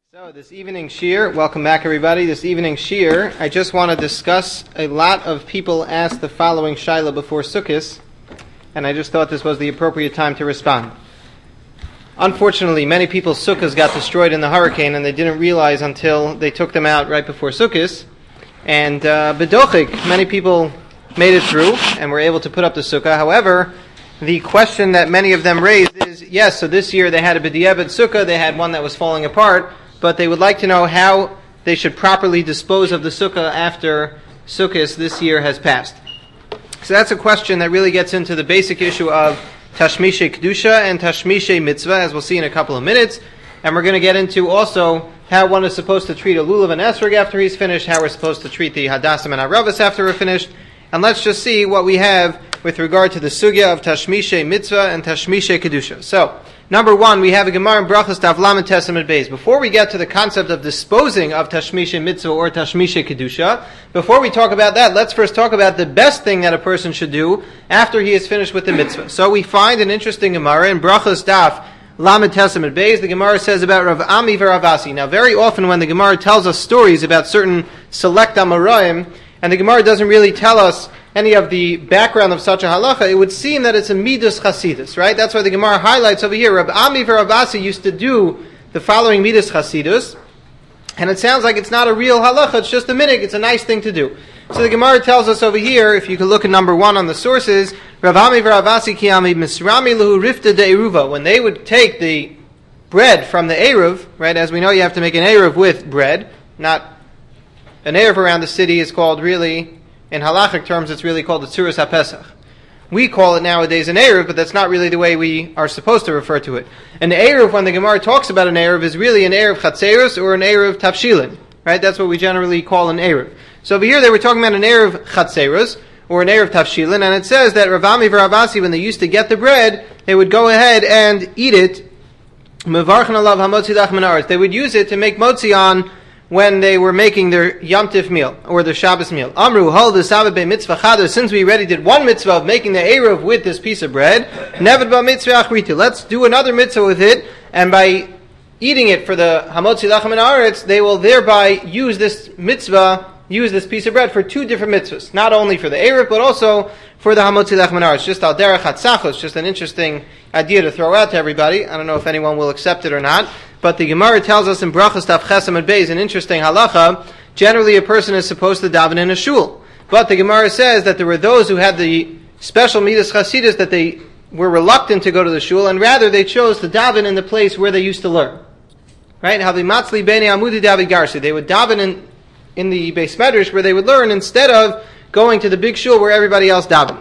So this evening shir, welcome back everybody. This evening shir, I just want to discuss, a lot of people asked the following shaila before Sukkot, and I just thought this was the appropriate time to respond. Unfortunately, many people's sukkahs got destroyed in the hurricane, and they didn't realize until they took them out right before Sukkot. And bedochik, many people made it through and were able to put up the sukkah. However, the question that many of them raised is, yes, so this year they had a b'diavad sukkah, they had one that was falling apart, but they would like to know how they should properly dispose of the sukkah after Sukkot this year has passed. So that's a question that really gets into the basic issue of Tashmishe Kedusha and Tashmishe Mitzvah, as we'll see in a couple of minutes. And we're going to get into also how one is supposed to treat a lulav and esrog after he's finished, how we're supposed to treat the hadassim and aravas after we're finished. And let's just see what we have with regard to the sugya of Tashmishe Mitzvah and Tashmishe Kedusha. So, number one, we have a Gemara in Brachos Daf Lamed Tes Amud Beis. Before we get to the concept of disposing of Tashmishe Mitzvah or Tashmishe Kedusha, before we talk about that, let's first talk about the best thing that a person should do after he is finished with the mitzvah. So we find an interesting Gemara in Brachos Daf Lamed Tes Amud Beis. The Gemara says about Rav Ami v'Rav Asi. Now, very often when the Gemara tells us stories about certain select Amoraim, and the Gemara doesn't really tell us any of the background of such a halacha, it would seem that it's a midas chasidus, right? That's why the Gemara highlights over here, Rav Ami v'Rav Asi used to do the following midas chasidus, and it sounds like it's not a real halacha, it's just a minig, it's a nice thing to do. So the Gemara tells us over here, if you could look at number one on the sources, Rav Ami v'Rav Asi ki ami misrami lehu rifta de eruva, when they would take the bread from the eruv, right, as we know you have to make an eruv with bread, not an eruv around the city is called really, in halachic terms, it's really called the Tzuras HaPesach. We call it nowadays an eruv, but that's not really the way we are supposed to refer to it. An eruv, when the Gemara talks about an eruv, is really an eruv chatzeros or an eruv tafshilin, right? That's what we generally call an eruv. So over here they were talking about an eruv chatzeros or an eruv tafshilin, and it says that Rav Ami v'Rav Asi, when they used to get the bread, they would go ahead and eat it. Mevarchen alav hamotzi lach min haaretz. They would use it to make motzi on when they were making their Yom Tif meal, or their Shabbos meal. Amru, hol the be mitzvah chada, since we already did one mitzvah of making the eruv with this piece of bread, nevad ba mitzvah achrita, let's do another mitzvah with it, and by eating it for the hamotzi lachem min haaretz, they will thereby use this mitzvah, use this piece of bread for two different mitzvahs, not only for the eruv, but also for the hamotzi lachem min haaretz. Just al derech hatzachos, just an interesting idea to throw out to everybody. I don't know if anyone will accept it or not. But the Gemara tells us in Brachos Daf Ches Amud Beis, an interesting halacha. Generally, a person is supposed to daven in a shul. But the Gemara says that there were those who had the special midas chasidus that they were reluctant to go to the shul, and rather they chose to daven in the place where they used to learn. Right? Havimatzli bnei amudi david garsi. They would daven in the Beis Medrash where they would learn instead of going to the big shul where everybody else davened.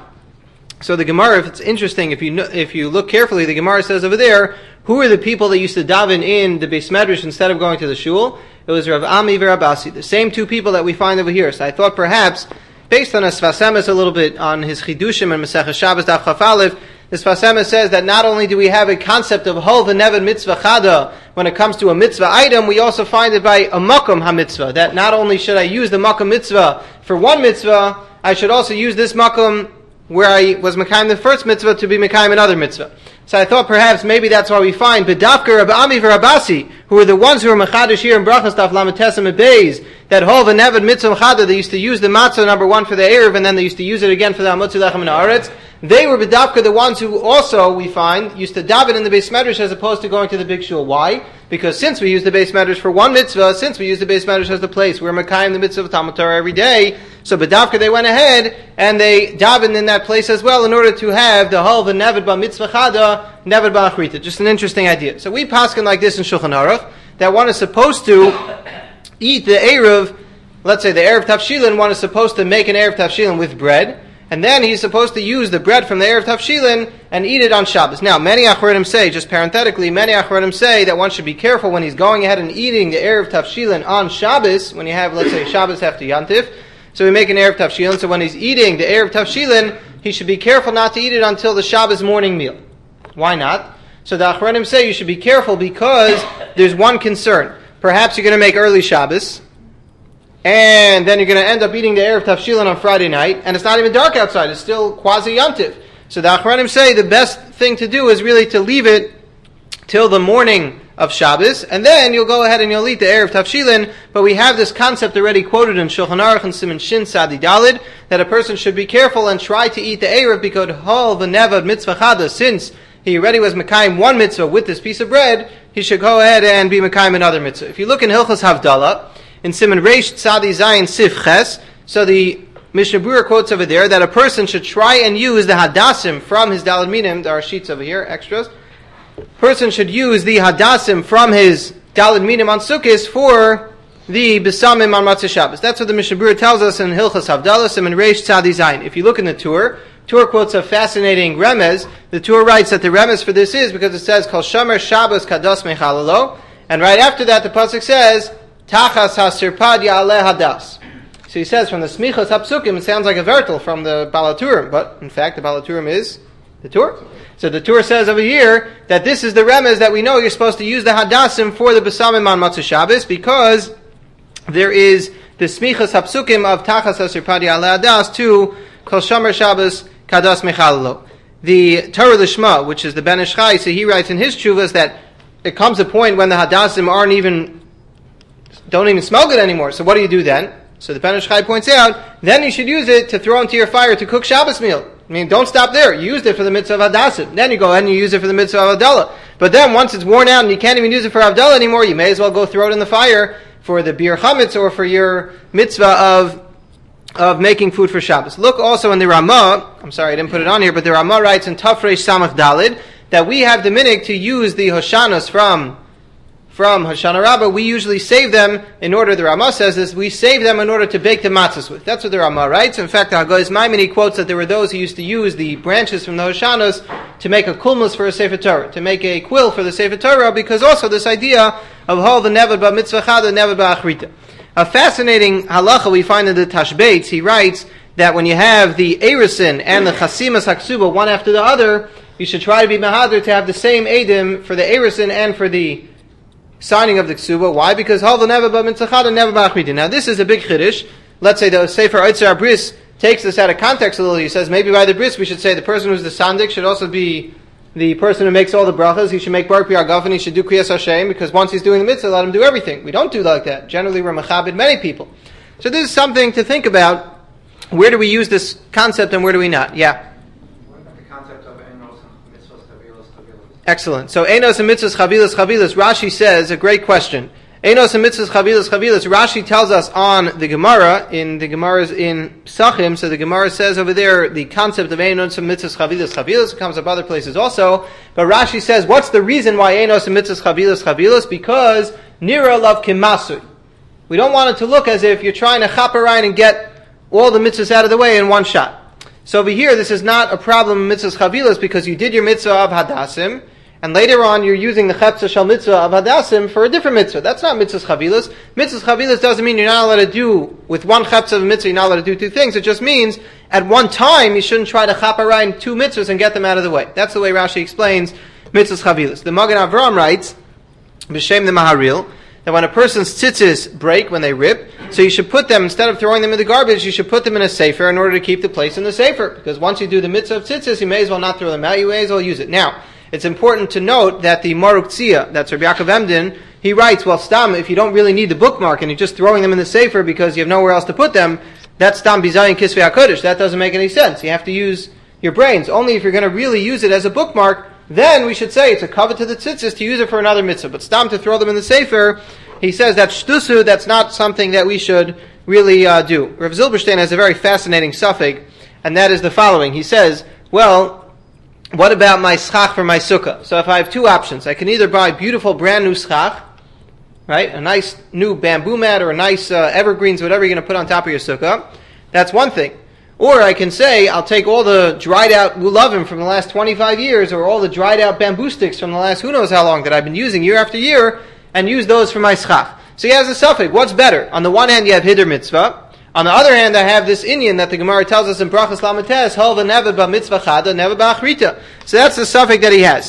So the Gemara, if it's interesting, if you look carefully, the Gemara says over there, who are the people that used to daven in the Beis Medrash instead of going to the shul? It was Rav Ami v'Rav Asi, the same two people that we find over here. So I thought perhaps, based on a Sfas Emes a little bit on his Chidushim and Masechah Shabbos Daf Chaf Aleph, the Sfas Emes says that not only do we have a concept of hol v'nevad mitzvah chada when it comes to a mitzvah item, we also find it by a makom ha-mitzvah, that not only should I use the makom mitzvah for one mitzvah, I should also use this makom where I was mekayim the first mitzvah to be mekayim another mitzvah. So I thought perhaps maybe that's why we find B'dafka Rav Ami v'Rav Asi, who are the ones who are mechadish here in Brachos Daf Lamed Tes Amud Beis, that hol v'nevad mitzvah chada, they used to use the matzah number one for the eruv, and then they used to use it again for the hamotzi lachem min haaretz. They were B'dafka the ones who also, we find, used to daven in the Beis Medrash as opposed to going to the big shul. Why? Because since we use the Beis Medrash for one mitzvah, since we use the Beis Medrash as the place where mekayim the mitzvah of Talmud Torah every day, so B'dafka they went ahead and they davened in that place as well in order to have the hol v'nevad ba mitzvah chada, nevad ba achrita. Just an interesting idea. So we paskin like this in Shulchan Aruch, that one is supposed to eat the eruv, let's say the eruv tafshilin, one is supposed to make an eruv tafshilin with bread, and then he's supposed to use the bread from the eruv tafshilin and eat it on Shabbos. Now, many achronim say, just parenthetically, many achronim say that one should be careful when he's going ahead and eating the eruv tafshilin on Shabbos, when you have, let's say, Shabbos after Yantif. So we make an eruv tafshilin, so when he's eating the eruv tafshilin, he should be careful not to eat it until the Shabbos morning meal. Why not? So the achronim say you should be careful because there's one concern. Perhaps you're going to make early Shabbos, and then you're going to end up eating the eruv tafshilin on Friday night, and it's not even dark outside, it's still quasi-yomtiv. So the achronim say the best thing to do is really to leave it till the morning of Shabbos, and then you'll go ahead and you'll eat the Erev Tafshilin. But we have this concept already quoted in Shulchan Aruch and Siman Shin Sadi Dalid, that a person should be careful and try to eat the Erev because Hol v'nevad mitzvah chada, since he already was Mekayim one mitzvah with this piece of bread, he should go ahead and be Mekayim another mitzvah. If you look in Hilchos Havdalah, in Siman Reish Tzadi Zayin Sif Ches, so the Mishnah Berurah quotes over there that a person should try and use the Hadassim from his Daled Minim. There are sheets over here, extras. Person should use the Hadassim from his Daled Minim on Sukkos for the Besamim on Matzah Shabbos. That's what the Mishnah Berurah tells us in Hilchos Havdalah, Siman Reish Tzadi Zayin. If you look in the Tur quotes a fascinating remez. The Tur writes that the remez for this is because it says, Kol Shomer Shabbos Kados Mechalalo, and right after that the pasuk says, Tachas HaSirpad Ya'aleh Hadas. So he says from the Smichos HaPsukim, it sounds like a vertel from the Balaturim, but in fact the Balaturim is the Tur. So the Tur says over here that this is the remez that we know you're supposed to use the Hadassim for the Besamim on Matzah Shabbos, because there is the Smichos HaPsukim of Tachas HaSirpad Ya'aleh Hadas to Kol Shomer Shabbos Kados Mechalalo. The Torah Lishma, which is the Ben Ish Chai, so he writes in his Tshuvas that it comes a point when the Hadassim don't even smell good anymore. So what do you do then? So the Ben Ish Chai points out, then you should use it to throw into your fire to cook Shabbos meal. I mean, don't stop there. You used it for the mitzvah of Hadassim. Then you go ahead and you use it for the mitzvah of Havdalah. But then once it's worn out and you can't even use it for Havdalah anymore, you may as well go throw it in the fire for the Bir Chametz or for your mitzvah of making food for Shabbos. Look also in the Ramah, I'm sorry I didn't put it on here, but the Ramah writes in Tafresh Samach Dalid that we have the minhag to use the Hoshanos from Hoshana Rabbah. We usually save them in order, the Ramah says this, we save them in order to bake the matzahs with. That's what the Ramah writes. In fact, the Hagoyz Maimoni quotes that there were those who used to use the branches from the Hoshanos to make a kulmus for a Sefer Torah, to make a quill for the Sefer Torah, because also this idea of Hol v'nevad ba mitzvah chada, nevad ba achrita. A fascinating halacha we find in the Tashbeitz. He writes that when you have the Erisin and the Chasimas HaKsuba one after the other, you should try to be Mahadir to have the same Eidim for the Erisin and for the signing of the Ksuba. Why? Because Hol v'nevad ba mitzvah chada, nevad ba achrita. Now this is a big chiddush. Let's say the Sefer Oitzer Bris takes this out of context a little. He says maybe by the bris we should say the person who's the sandik should also be the person who makes all the brachas. He should make Baruch B'Yagav, and he should do Kriyas Hashem, because once he's doing the mitzvah, let him do everything. We don't do like that. Generally, we're mechabed many people. So this is something to think about. Where do we use this concept and where do we not? Yeah? What about the concept of Enos and Mitzvahs, Chavilas? Excellent. So Enos and Mitzvahs, Chavilas. Rashi says, a great question. Enos and Mitzvahs, Chavilas. Rashi tells us on the Gemara, in the Gemara's in Psachim, so the Gemara says over there, the concept of Enos and Mitzvahs, Chavilas comes up other places also, but Rashi says, what's the reason why Enos and Mitzvahs, Chavilas? Because Nira love Kimasui. We don't want it to look as if you're trying to chaparain and get all the mitzvahs out of the way in one shot. So over here, this is not a problem in Mitzvahs, Chavilas, because you did your mitzvah of Hadassim, and later on, you're using the Chepsa Shal Mitzvah of Hadassim for a different mitzvah. That's not Mitzvahs Chavilas. Mitzvahs Chavilas doesn't mean you're not allowed to do, with one Chepsa of a mitzvah, you're not allowed to do two things. It just means, at one time, you shouldn't try to chaparain two mitzvahs and get them out of the way. That's the way Rashi explains Mitzvahs Chavilas. The Magen Avraham writes, B'Shem the Maharil, that when a person's tzitzis break, when they rip, so you should put them, instead of throwing them in the garbage, you should put them in a sefer in order to keep the place in the sefer. Because once you do the mitzvah of tzitzis, you may as well not throw them out, you may as well use it. Now, it's important to note that the Maruk Tzia, that's Rabbi Yaakov Emden, he writes, well, stam, if you don't really need the bookmark and you're just throwing them in the sefer because you have nowhere else to put them, that's stam bizayin kisvei HaKodesh. That doesn't make any sense. You have to use your brains. Only if you're going to really use it as a bookmark, then we should say it's a covet to the tzitzis to use it for another mitzvah. But stam, to throw them in the sefer, he says that's shtusu, that's not something that we should really do. Rav Zilberstein has a very fascinating suffix, and that is the following. He says, well, what about my schach for my sukkah? So if I have two options, I can either buy beautiful brand new schach, right? A nice new bamboo mat or a nice evergreens, whatever you're going to put on top of your sukkah. That's one thing. Or I can say, I'll take all the dried out lulavim from the last 25 years or all the dried out bamboo sticks from the last who knows how long that I've been using year after year and use those for my schach. So he has a suffix. What's better? On the one hand, you have hider mitzvah. On the other hand, I have this inyan that the Gemara tells us in Brachas Lamates, Hol v'nevad ba mitzvah chada, nevad ba achrita. So that's the suffix that he has.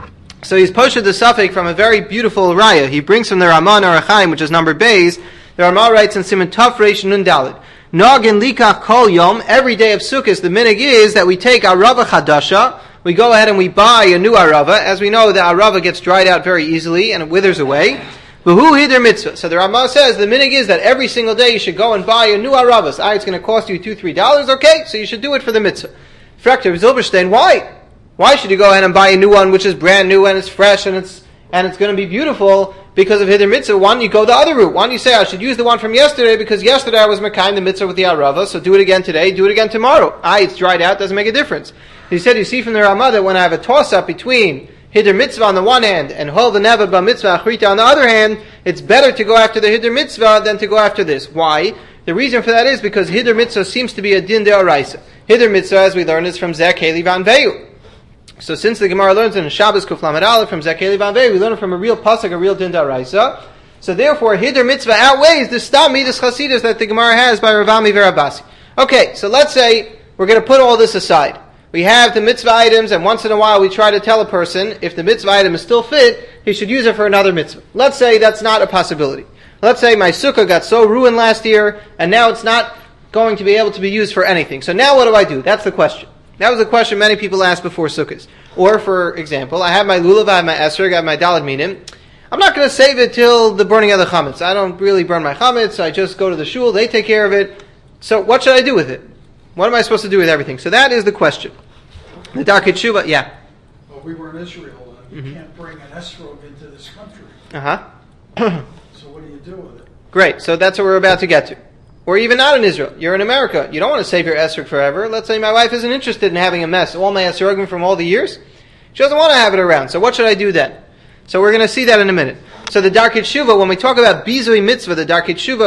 So he's posted the suffix from a very beautiful raya. He brings from the Ramah and Arachaim, which is numbered bays. The Ramah writes in Siman Tov Reish Nun Daled, Nogin likach kol yom, every day of Sukkot, the minig is that we take our Rava Chadasha, we go ahead and we buy a new arava. As we know, the arava gets dried out very easily and it withers away. V'hu hider mitzvah. So the Rama says the minig is that every single day you should go and buy a new arava. So it's going to cost you $2-3. Okay, so you should do it for the mitzvah. Frekter Zilberstein, why? Why should you go ahead and buy a new one which is brand new and it's fresh and it's going to be beautiful because of hider mitzvah? Why don't you go the other route? Why don't you say I should use the one from yesterday because yesterday I was mekayim the mitzvah with the arava, so do it again today, do it again tomorrow. It's dried out, doesn't make a difference. He said, you see from the Rama that when I have a toss-up between hider mitzvah on the one hand and hol v'neva ba mitzvah achrita on the other hand, it's better to go after the hider mitzvah than to go after this. Why? The reason for that is because hider mitzvah seems to be a din de'oraisa. Hider mitzvah, as we learn, is from Zeh Keli Vanveyu. So since the Gemara learns in Shabbos Kuf Lamed Aleph from Zeh Keli Vanveyu, we learn it from a real pasuk, a real din de'oraisa. So therefore, hider mitzvah outweighs the stam midas chasidus that the Gemara has by Rav Ami Verabasi. Okay, so let's say we're going to put all this aside. We have the mitzvah items, and once in a while we try to tell a person, if the mitzvah item is still fit, he should use it for another mitzvah. Let's say that's not a possibility. Let's say my sukkah got so ruined last year, and now it's not going to be able to be used for anything. So now what do I do? That's the question. That was a question many people asked before sukkahs. Or, for example, I have my lulav, I have my esrog, I have my daled minim. I'm not going to save it till the burning of the chametz. I don't really burn my chametz, I just go to the shul, they take care of it. So what should I do with it? What am I supposed to do with everything? So that is the question. The Darkei Teshuva, yeah. Well, we were in Israel, and you can't bring an esrog into this country. So what do you do with it? Great, so that's what we're about to get to. Or even not in Israel. You're in America. You don't want to save your esrog forever. Let's say my wife isn't interested in having a mess. All my esrogim from all the years. She doesn't want to have it around. So what should I do then? So we're going to see that in a minute. So the Darkei Teshuva, when we talk about bizui mitzvah, the Darkei Teshuva,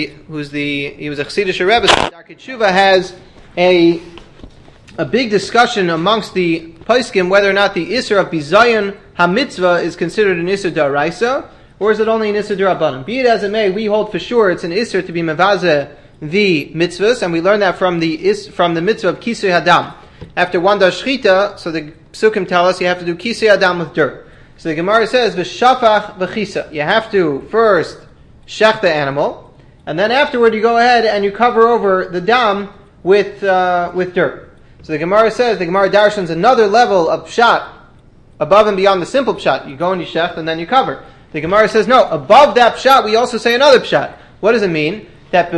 he was a Chassidish Rebbe, so the Darkei Teshuva has a big discussion amongst the poskim whether or not the Isser of Bizayon HaMitzvah is considered an Isser D'Oraisa, or is it only an Isser D'Rabbanan? Be it as it may, we hold for sure it's an Isser to be Mevazeh the mitzvahs, and we learn that from the mitzvah of Kisui Hadam. After one does Shchita, so the Psukim tell us you have to do Kisui Hadam with dirt. So the Gemara says, V'shafach v'chisa. You have to first shech the animal, and then afterward you go ahead and you cover over the dam with dirt. So the Gemara says, the Gemara darshans another level of pshat, above and beyond the simple pshat. You go and you shech and then you cover. The Gemara says, no, above that pshat we also say another pshat. What does it mean? That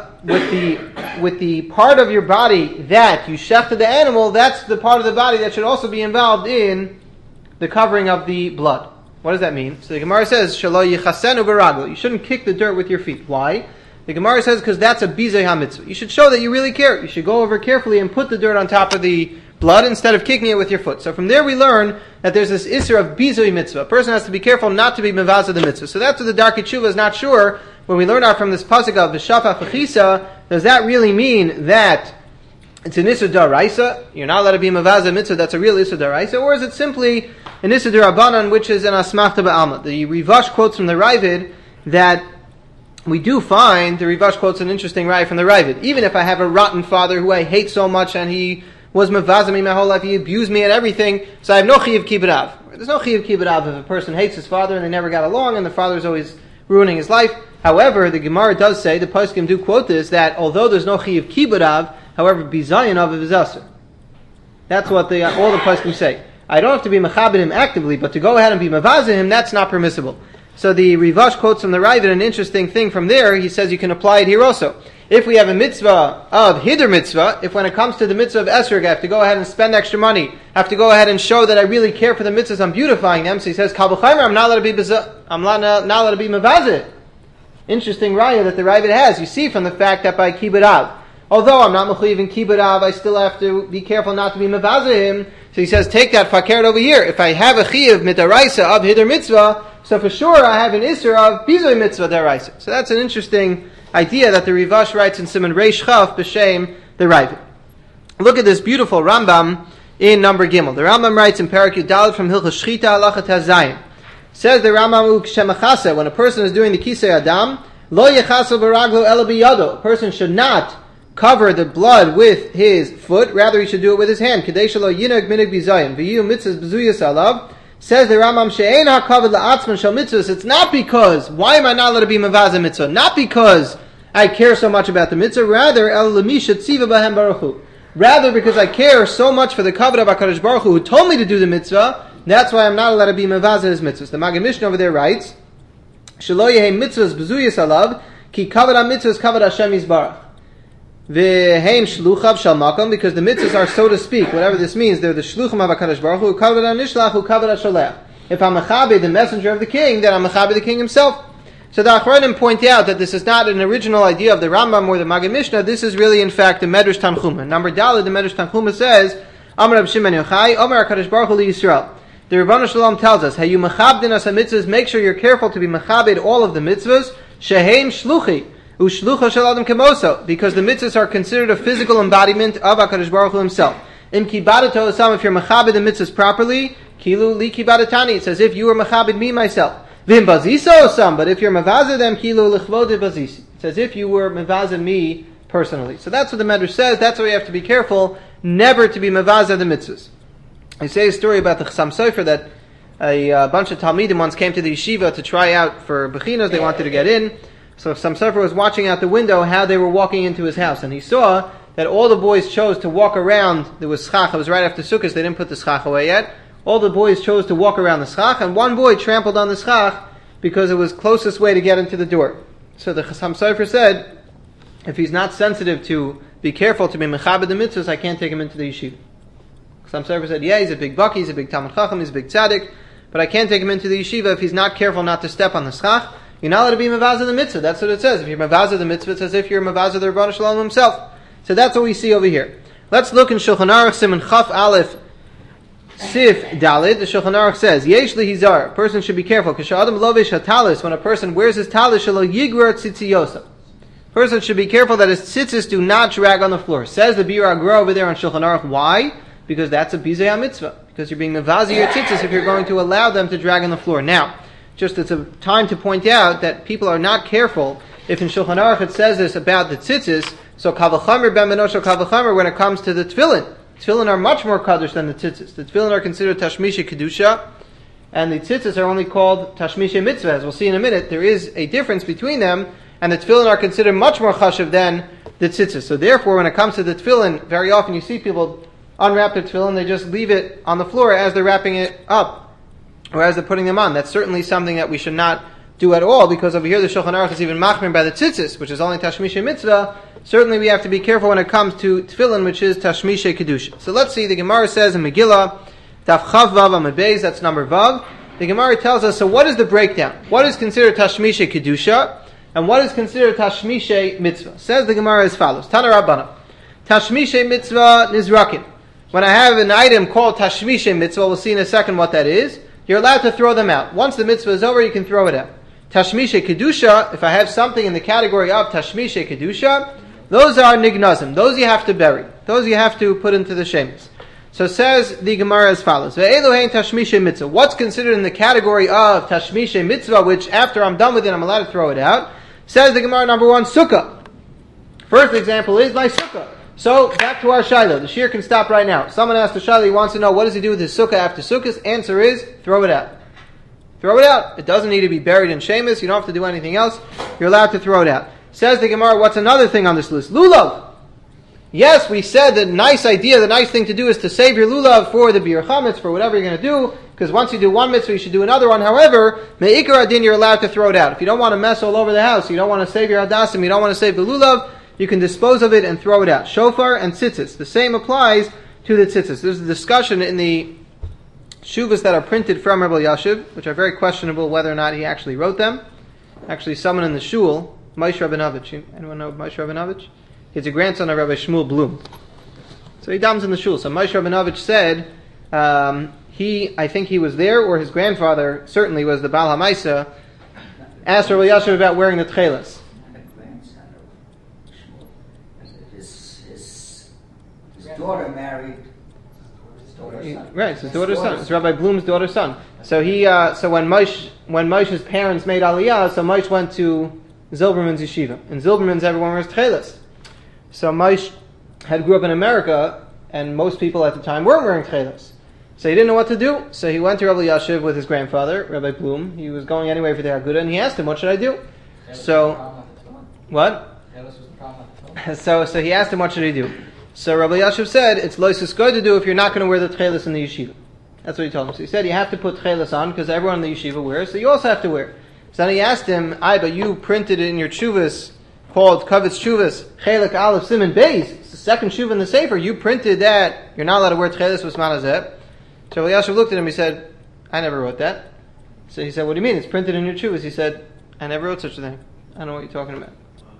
with the part of your body that you shechted the animal, that's the part of the body that should also be involved in the covering of the blood. What does that mean? So the Gemara says, Shelo yichasenu b'raglo. You shouldn't kick the dirt with your feet. Why? The Gemara says because that's a bizei ha-mitzvah. You should show that you really care. You should go over carefully and put the dirt on top of the blood instead of kicking it with your foot. So from there we learn that there's this isser of bizui mitzvah. A person has to be careful not to be mevazah the mitzvah. So that's what the Darkei Teshuva is not sure. When we learn out from this pasuk of v'shafach v'chisa, does that really mean that it's an isser d'oraisa? You're not allowed to be mevazah mitzvah. That's a real isser d'oraisa, or is it simply an isser d'Rabbanan, which is an asmachta ba'alma? The Rivash quotes from the Ravid that we do find, the Rivash quotes an interesting raya from the Ravid. Even if I have a rotten father who I hate so much and he was mevazah me my whole life, he abused me and everything, so I have no chiyuv kibbutz. There's no chiyuv kibbutz if a person hates his father and they never got along and the father's always ruining his life. However, the Gemara does say, the poskim do quote this, that although there's no chiyuv kibbutz, however, bizayon of is asur. That's what all the poskim say. I don't have to be mechabed him actively, but to go ahead and be mevazah him, that's not permissible. So the Rivash quotes from the Ravid an interesting thing from there. He says you can apply it here also. If we have a mitzvah of hider mitzvah, if when it comes to the mitzvah of esrog, I have to go ahead and spend extra money, I have to go ahead and show that I really care for the mitzvahs, I'm beautifying them. So he says, Kal v'chaymer, I'm not allowed to be mevazah. Interesting raya that the Ravid has. You see from the fact that by kibbutz av, although I'm not mechuyev in kibbutz av, I still have to be careful not to be mevazah him. So he says, take that fakert over here. If I have a chiyuv mitaraisa of hider mitzvah, so for sure I have an isser of bizui mitzvah deraisa. So that's an interesting idea that the Rivash writes in Siman Reish Chaf b'shem the Ravid. Look at this beautiful Rambam in number Gimel. The Rambam writes in Parak Yudalad from Hilchos Shchita Halachat HaZayim. Says the Rambam Ukshemachase, when a person is doing the Kisei Adam, lo yechaso b'raglo ela biyado. A person should not cover the blood with his foot, rather he should do it with his hand. Kedei shelo yinag minig bizayin v'yu mitzvahs b'zuyas alav. Says the Rambam, she'ein ha'kavod la'atzman shel mitzvahs. It's not because, why am I not allowed to be mevazah mitzvah? Not because I care so much about the mitzvah, rather, el l'misha tziva b'hem baruch hu. Rather, because I care so much for the kavod of HaKadosh Baruch Hu who told me to do the mitzvah, that's why I'm not allowed to be mevazeh his mitzvahs. The Maggid Mishnah over there writes, Shelo yehem mitzvahs b'zuyas alav, ki kavod ha-mitzvahs kavod Hashem yisbarach. V'heim shluchav shal makom, because the mitzvahs are, so to speak, whatever this means, they're the shluchim of HaKadosh Baruch Hu, kavod ha-nishlach, hu kavod ha-sholech. If I'm mechabe the messenger of the king, then I'm mechabe the king himself. So the Achronim point out that this is not an original idea of the Rambam or the Maggid Mishnah. This is really, in fact, the Medrash Tanchuma. Number Daled, the Medrash Tanchuma says, Amar Rab Shimon Yochai, Amar HaKadosh Baruch Hu li Yisrael. The Rebbeinu Shalom tells us, Hey, you mechabdin as mitzvahs, make sure you're careful to be mechabed all of the mitzvahs. Sheheim shluchi, u'shlucha shel adam kemoso, because the mitzvahs are considered a physical embodiment of HaKadosh Baruch Hu himself. Im kibadato asam, if you're mechabed the mitzvahs properly, kilu li kibadatani, it's as if you were mechabed me myself. Vim baziso asam, but if you're mevazeh them, kilu lichvode bazisi, it's as if you were mevazeh me personally. So that's what the Medrash says. That's why you have to be careful never to be mevazeh the mitzvahs. I say a story about the Chassam Sofer that a bunch of Talmidim once came to the yeshiva to try out for Bechinos. They wanted to get in. So Chassam Sofer was watching out the window how they were walking into his house. And he saw that all the boys chose to walk around. There was schach. It was right after Sukkot. They didn't put the schach away yet. All the boys chose to walk around the schach. And one boy trampled on the schach because it was closest way to get into the door. So the Chassam Sofer said, if he's not sensitive to be careful to be mechabed the mitzvahs, I can't take him into the yeshiva. Some Sofer said, yeah, he's a big buck, he's a big Talmud Chacham, he's a big tzaddik, but I can't take him into the yeshiva if he's not careful not to step on the schach. You're not allowed to be mevazeh the mitzvah. That's what it says. If you're mevazeh the mitzvah, it's as if you're mevazeh the Rebbeinu Shalom himself. So that's what we see over here. Let's look in Shulchan Aruch Siman Chaf Aleph Sif Dalid. The Shulchan Aruch says, Yesh lihizar, a person should be careful. K'sha'adam lovish hatalis, when a person wears his talis, shelo yigrar tzitziyosa. Person should be careful that his tzitzis do not drag on the floor. Says the Bir Agra over there on Shulchan Aruch. Why? Because that's a bizei ha-mitzvah. Because you're being mevazi your tzitzis if you're going to allow them to drag on the floor. Now, just it's a time to point out that people are not careful. If in Shulchan Aruch it says this about the tzitzis, so kavachamer ben benosho kavachamer when it comes to the tefillin. Tefillin are much more kaddish than the tzitzis. The tefillin are considered tashmisha kedusha, and the tzitzis are only called tashmisha mitzvah. As we'll see in a minute, there is a difference between them, and the tefillin are considered much more chashuv than the tzitzis. So therefore, when it comes to the tefillin, very often you see people unwrap their tefillin, they just leave it on the floor as they're wrapping it up, or as they're putting them on. That's certainly something that we should not do at all, because over here the Shulchan Aruch is even machmir by the tzitzis, which is only tashmisha mitzvah. Certainly we have to be careful when it comes to tefillin, which is tashmisha kedusha. So let's see, the Gemara says in Megillah, Daf Chav Vav Amud Beis, that's number Vav. The Gemara tells us, so what is the breakdown? What is considered tashmisha kedusha, and what is considered tashmisha mitzvah? Says the Gemara as follows, Tana Rabbana, tashmisha mitzvah nizrakin. When I have an item called tashmisha mitzvah, we'll see in a second what that is, you're allowed to throw them out. Once the mitzvah is over, you can throw it out. Tashmisha kedusha, if I have something in the category of tashmisha kedusha, those are nignazim. Those you have to bury. Those you have to put into the shemus. So says the Gemara as follows. Ve'elohein tashmisha mitzvah. What's considered in the category of tashmisha mitzvah, which after I'm done with it, I'm allowed to throw it out? Says the Gemara, number one, sukkah. First example is my sukkah. So, back to our Shiloh. The shir can stop right now. Someone asked the Shiloh, he wants to know what does he do with his sukkah after sukkahs. Answer is, throw it out. Throw it out. It doesn't need to be buried in shemus. You don't have to do anything else. You're allowed to throw it out. Says the Gemara, what's another thing on this list? Lulav. Yes, we said the nice idea, the nice thing to do is to save your lulav for the bir chametz, for whatever you're going to do, because once you do one mitzvah, you should do another one. However, me'ikar adin, you're allowed to throw it out. If you don't want to mess all over the house, you don't want to save your hadassim, you don't want to save the lulav, you can dispose of it and throw it out. Shofar and tzitzis. The same applies to the tzitzis. There's a discussion in the shuvas that are printed from Rabbi Yashiv, which are very questionable whether or not he actually wrote them. Actually, someone in the shul, Moshe Rabinovich. Anyone know Moshe Rabinovich? He's a grandson of Rabbi Shmuel Blum. So he damm's in the shul. So Moshe Rabinovich said, I think he was there, or his grandfather certainly was the Baal HaMaisa, asked Rabbi Yashiv about wearing the tchelas. His daughter married. Right, it's his daughter's son. It's Rabbi Blum's daughter's son. So so when Moshe's parents made Aliyah, so Moshe went to Zilberman's yeshiva. In Zilberman's, everyone wears tchelas. So Moshe grew up in America, and most people at the time weren't wearing tchelas. So he didn't know what to do. So he went to Rabbi Yashiv with his grandfather, Rabbi Blum. He was going anyway for the Agudah, and he asked him, "What should I do?" So, what? So he asked him, "What should he do?" So Rabbi Yashiv said, it's loisus good to do if you're not going to wear the tchelis in the yeshiva. That's what he told him. So he said, you have to put tchelis on because everyone in the yeshiva wears, so you also have to wear. So then he asked him, but you printed it in your tshuvas, called Kavitz Tshuvas, Chelik Aleph Siman Beis. It's the second shuva in the Sefer. You printed that. You're not allowed to wear tchelis with manazeh. So Rabbi Yashiv looked at him. He said, I never wrote that. So he said, what do you mean? It's printed in your tshuvas. He said, I never wrote such a thing. I don't know what you're talking about.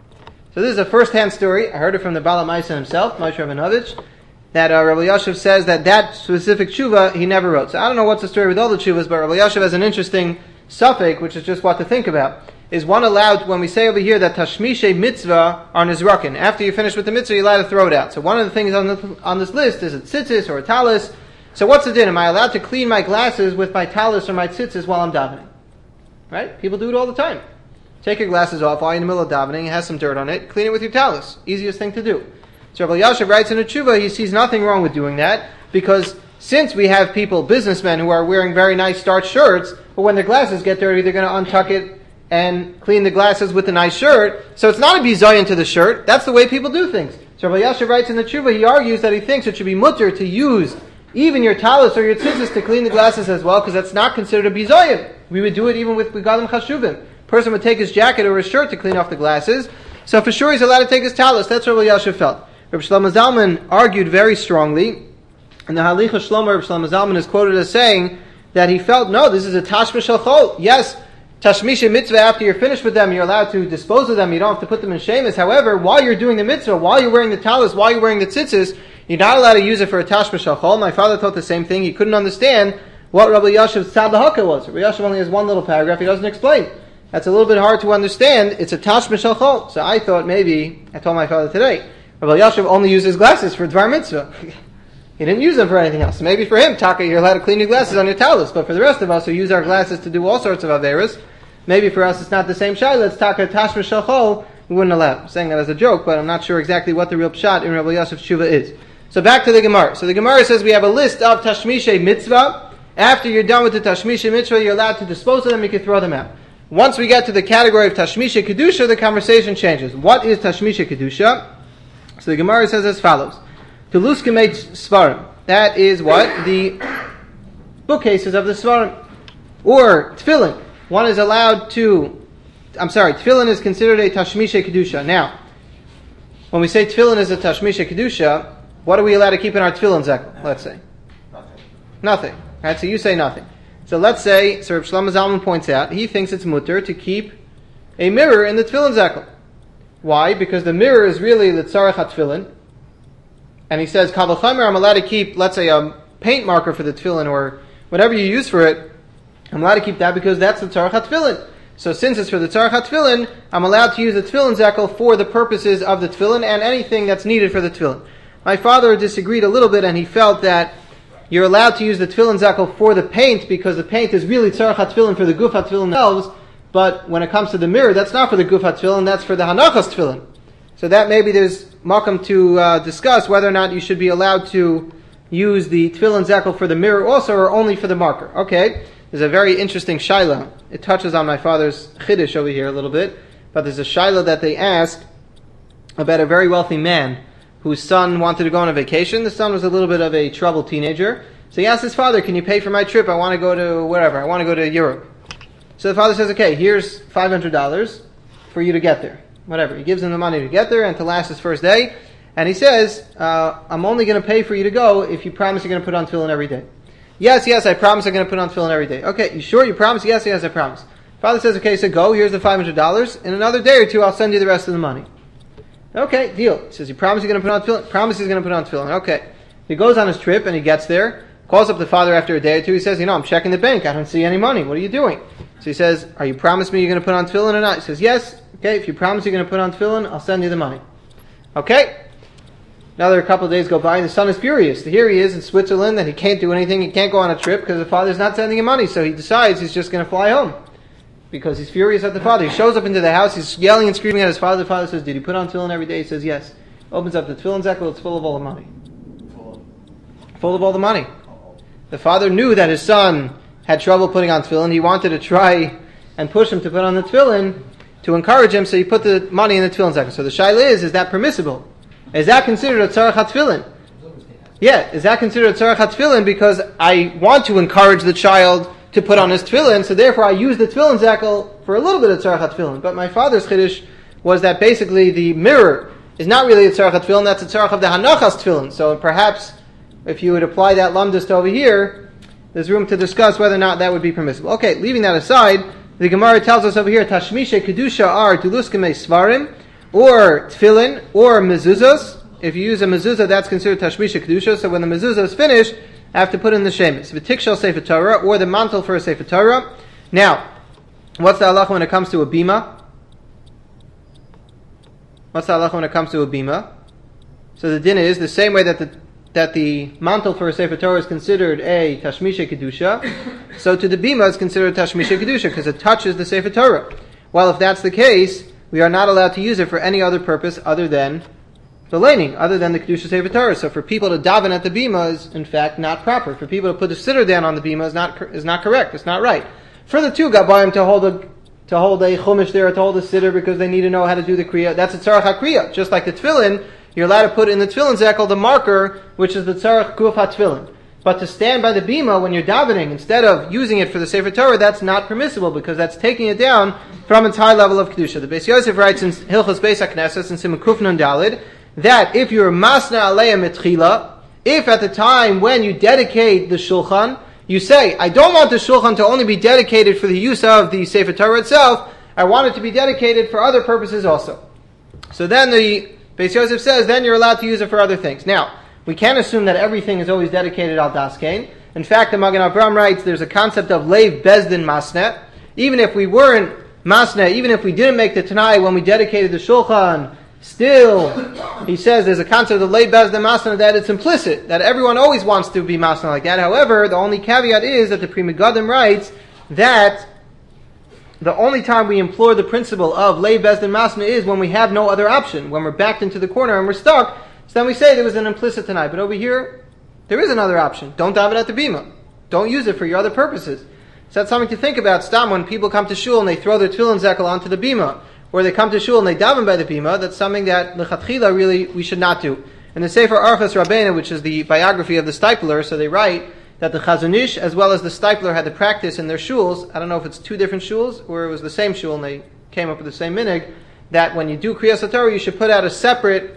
So this is a first-hand story. I heard it from the Bala Maisa himself, Moshe Rabinovich, that Rabbi Yashiv says that specific tshuva he never wrote. So I don't know what's the story with all the tshuvas, but Rabbi Yashiv has an interesting suffix, which is just what to think about. Is one allowed, when we say over here that tashmishe mitzvah are nizrakin, after you finish with the mitzvah, you're allowed to throw it out. So one of the things on this list is a tzitzis or a talis. So what's the din? Am I allowed to clean my glasses with my talis or my tzitzis while I'm davening? Right? People do it all the time. Take your glasses off while you're in the middle of davening, it has some dirt on it, clean it with your talis. Easiest thing to do. So Rabbi Yashiv writes in a tshuva, he sees nothing wrong with doing that, because since we have people, businessmen, who are wearing very nice starched shirts, but when their glasses get dirty, they're going to untuck it and clean the glasses with a nice shirt. So it's not a bizayon to the shirt. That's the way people do things. So Rabbi Yashiv writes in the tshuva, he argues that he thinks it should be mutter to use even your talis or your tzitzis to clean the glasses as well, because that's not considered a bizayon. We would do it even with begadim chashuvim. Person would take his jacket or his shirt to clean off the glasses. So for sure he's allowed to take his talis. That's what Rabbi Yashiv felt. Rabbi Shlomo Zalman argued very strongly, and the Halicha Shlomo Rabbi Shlomo Zalman is quoted as saying that he felt, no, this is a tashmish shel chol. Yes, tashmish mitzvah, after you're finished with them, you're allowed to dispose of them. You don't have to put them in shemis. However, while you're doing the mitzvah, while you're wearing the talis, while you're wearing the tzitzis, you're not allowed to use it for a tashmish shel chol. My father thought the same thing. He couldn't understand what Rabbi Yashiv's tzad lahaka was. Rabbi Yashiv only has one little paragraph. He doesn't explain. That's a little bit hard to understand. It's a tashmish shel chol. So I thought maybe, I told my father today, Rabbi Yashiv only uses glasses for dvar mitzvah. He didn't use them for anything else. Maybe for him, Taka, you're allowed to clean your glasses on your talis. But for the rest of us who use our glasses to do all sorts of averas, maybe for us it's not the same shayla. It's Taka tashmish shel chol. We wouldn't allow. I'm saying that as a joke, but I'm not sure exactly what the real pshat in Rabbi Yasif's tshuva is. So back to the Gemara. So the Gemara says we have a list of tashmishe mitzvah. After you're done with the tashmishe mitzvah, you're allowed to dispose of them. You can throw them out. Once we get to the category of tashmishe kedusha, the conversation changes. What is tashmishe kedusha? So the Gemara says as follows: Teluskemei svarim. That is what? The bookcases of the svarim. Or tefillin. One is allowed to... tefillin is considered a tashmishe kedusha. Now, when we say tefillin is a tashmishe kedusha, what are we allowed to keep in our tefillin zekel? Let's say. Nothing. Right, so you say nothing. So let's say, so Reb Shlomo Zalman points out, he thinks it's mutter to keep a mirror in the tefillin zekel. Why? Because the mirror is really the tzarech ha-tefillin. And he says, Kal v'chomer, I'm allowed to keep, let's say, a paint marker for the tefillin, or whatever you use for it, I'm allowed to keep that because that's the tzarech ha-tefillin. So since it's for the tzarech ha-tefillin, I'm allowed to use the tefillin zekel for the purposes of the tefillin and anything that's needed for the tefillin. My father disagreed a little bit, and he felt that you're allowed to use the tefillin zekel for the paint because the paint is really tzarech ha-tefillin for the guf ha-tefillin themselves. But when it comes to the mirror, that's not for the guf ha-tefillin, that's for the hanachas tefillin. So that maybe there's makam to discuss whether or not you should be allowed to use the tefillin zekel for the mirror also, or only for the marker. Okay, there's a very interesting shaila. It touches on my father's chiddush over here a little bit, but there's a shaila that they asked about a very wealthy man whose son wanted to go on a vacation. The son was a little bit of a troubled teenager. So he asked his father, can you pay for my trip? I want to go to wherever. I want to go to Europe. So the father says, okay, here's $500 for you to get there. Whatever. He gives him the money to get there and to last his first day. And he says, I'm only going to pay for you to go if you promise you're going to put on tefillin every day. Yes, I promise I'm going to put on tefillin every day. Okay, you sure? You promise? Yes, I promise. Father says, okay, so go. Here's the $500. In another day or two, I'll send you the rest of the money. Okay, deal. He says, you promise you're going to put on tefillin? Promise he's going to put on tefillin. Okay. He goes on his trip and he gets there, calls up the father after a day or two. He says, I'm checking the bank. I don't see any money. What are you doing? So he says, are you promising me you're going to put on tefillin or not? He says, yes. Okay, if you promise you're going to put on tefillin, I'll send you the money. Okay. Another couple of days go by and the son is furious. Here he is in Switzerland and he can't do anything. He can't go on a trip because the father's not sending him money. So he decides he's just going to fly home because he's furious at the father. He shows up into the house. He's yelling and screaming at his father. The father says, did he put on tefillin every day? He says, yes. Opens up the tefillin zekel. It's full of all the money. Full of all the money. The father knew that his son had trouble putting on tefillin. He wanted to try and push him to put on the tefillin to encourage him, so he put the money in the tefillin zekel. So the shaila is that permissible? Is that considered a tzarech hatfilin? Yeah, is that considered a tzarech hatfilin because I want to encourage the child to put on his tefillin, so therefore I use the tefillin zekel for a little bit of tzarech hatfilin. But my father's chiddush was that basically the mirror is not really a tzarech hatfilin, that's a tzarech of the hanachas tefillin. So perhaps if you would apply that lamdus to over here, there's room to discuss whether or not that would be permissible. Okay, leaving that aside, the Gemara tells us over here, Tashmishe Kedusha are Duluskame Svarim, or Tefillin, or Mezuzos. If you use a mezuzah, that's considered Tashmisha Kedusha, so when the mezuzah is finished, I have to put in the shemis. V'tikshel Sefer Torah, or the mantle for a Sefer Torah. Now, what's the halacha when it comes to a bima? What's the halacha when it comes to a bima? So the din is the same way that the mantle for a Sefer Torah is considered a Tashmisha Kedusha, so to the bima is considered Tashmisha Kedusha because it touches the Sefer Torah. Well, if that's the case, we are not allowed to use it for any other purpose other than the laning, other than the Kedusha Sefer Torah. So for people to daven at the bima is in fact not proper. For people to put a siddur down on the bima is not correct. It's not right. For the two gabayim to hold a chumash there, to hold a siddur because they need to know how to do the kriya, that's a tzarech hakriya. Just like the tefillin, you're allowed to put in the tefillin zekel the marker, which is the tzarech guf ha-tefillin. But to stand by the bima when you're davening, instead of using it for the Sefer Torah, that's not permissible, because that's taking it down from its high level of Kedusha. The Beis Yosef writes in Hilchos Beis HaKnesses, in Siman Kuf Nun Dalid, that if you're masna aleya mitchila, if at the time when you dedicate the shulchan, you say, I don't want the shulchan to only be dedicated for the use of the Sefer Torah itself, I want it to be dedicated for other purposes also. So then the Beis Yosef says, then you're allowed to use it for other things. Now, we can't assume that everything is always dedicated al daskein. In fact, the Magen Avraham writes there's a concept of leiv bezdin masne. Even if we weren't masne, even if we didn't make the Tanai when we dedicated the shulchan, still, he says there's a concept of leiv bezdin masne that it's implicit, that everyone always wants to be masne like that. However, the only caveat is that the Pri Megadim writes that the only time we employ the principle of leiv bezdin masne is when we have no other option, when we're backed into the corner and we're stuck. So then we say there was an implicit Tanai. But over here, there is another option. Don't daven at the bima. Don't use it for your other purposes. So that's something to think about. Stam, when people come to shul and they throw their tefillin zekel onto the bima, or they come to shul and they daven by the bima, that's something that lechatchila really we should not do. In the Sefer Archas Rabbeinu, which is the biography of the Stipler, so they write that the Chazon Ish as well as the Stipler had the practice in their shuls. I don't know if it's two different shuls or it was the same shul and they came up with the same minig, that when you do Kriyas HaTorah, you should put out a separate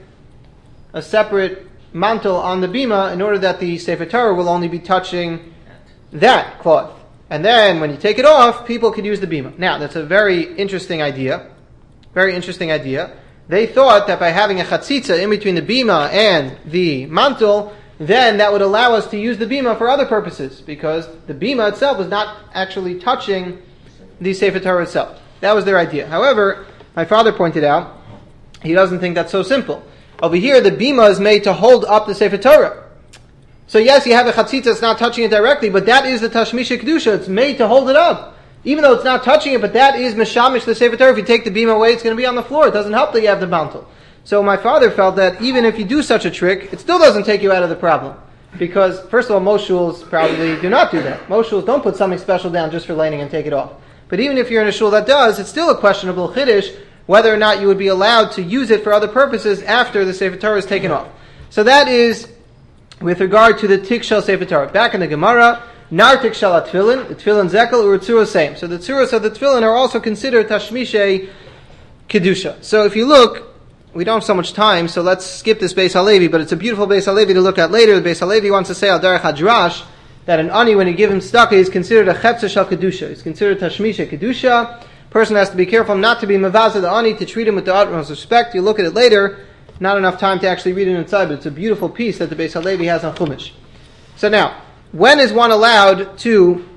mantle on the bima in order that the Sefer Torah will only be touching that cloth. And then when you take it off, people could use the bima. Now, that's a very interesting idea. Very interesting idea. They thought that by having a chatzitza in between the bima and the mantle, then that would allow us to use the bima for other purposes, because the bima itself was not actually touching the Sefer Torah itself. That was their idea. However, my father pointed out, he doesn't think that's so simple. Over here, the bima is made to hold up the Sefer Torah. So yes, you have a chatzitza, it's not touching it directly, but that is the Tashmisha Kedusha. It's made to hold it up. Even though it's not touching it, but that is meshamish the Sefer Torah. If you take the bima away, it's going to be on the floor. It doesn't help that you have the mantle. So my father felt that even if you do such a trick, it still doesn't take you out of the problem. Because, first of all, most shuls probably do not do that. Most shuls don't put something special down just for laning and take it off. But even if you're in a shul that does, it's still a questionable chiddush whether or not you would be allowed to use it for other purposes after the Sefer Torah is taken off. So that is with regard to the tikshel Sefer Torah. Back in the Gemara, nar tikshel atfilin, the tefillin zekel, or tzuros same. So the tzuros of the tefillin are also considered tashmishe kedusha. So if you look, we don't have so much time, so let's skip this Beis Halevi, but it's a beautiful Beis Halevi to look at later. The Beis Halevi wants to say al derech hadrash that an ani, when you give him tzedakah, is considered a chetzah shel kedusha. It's considered tashmishe kedusha. Person has to be careful not to be mavazah the ani, to treat him with the utmost respect. You look at it later. Not enough time to actually read it inside, but it's a beautiful piece that the Beis Halevi has on Chumash. So now, when is one allowed to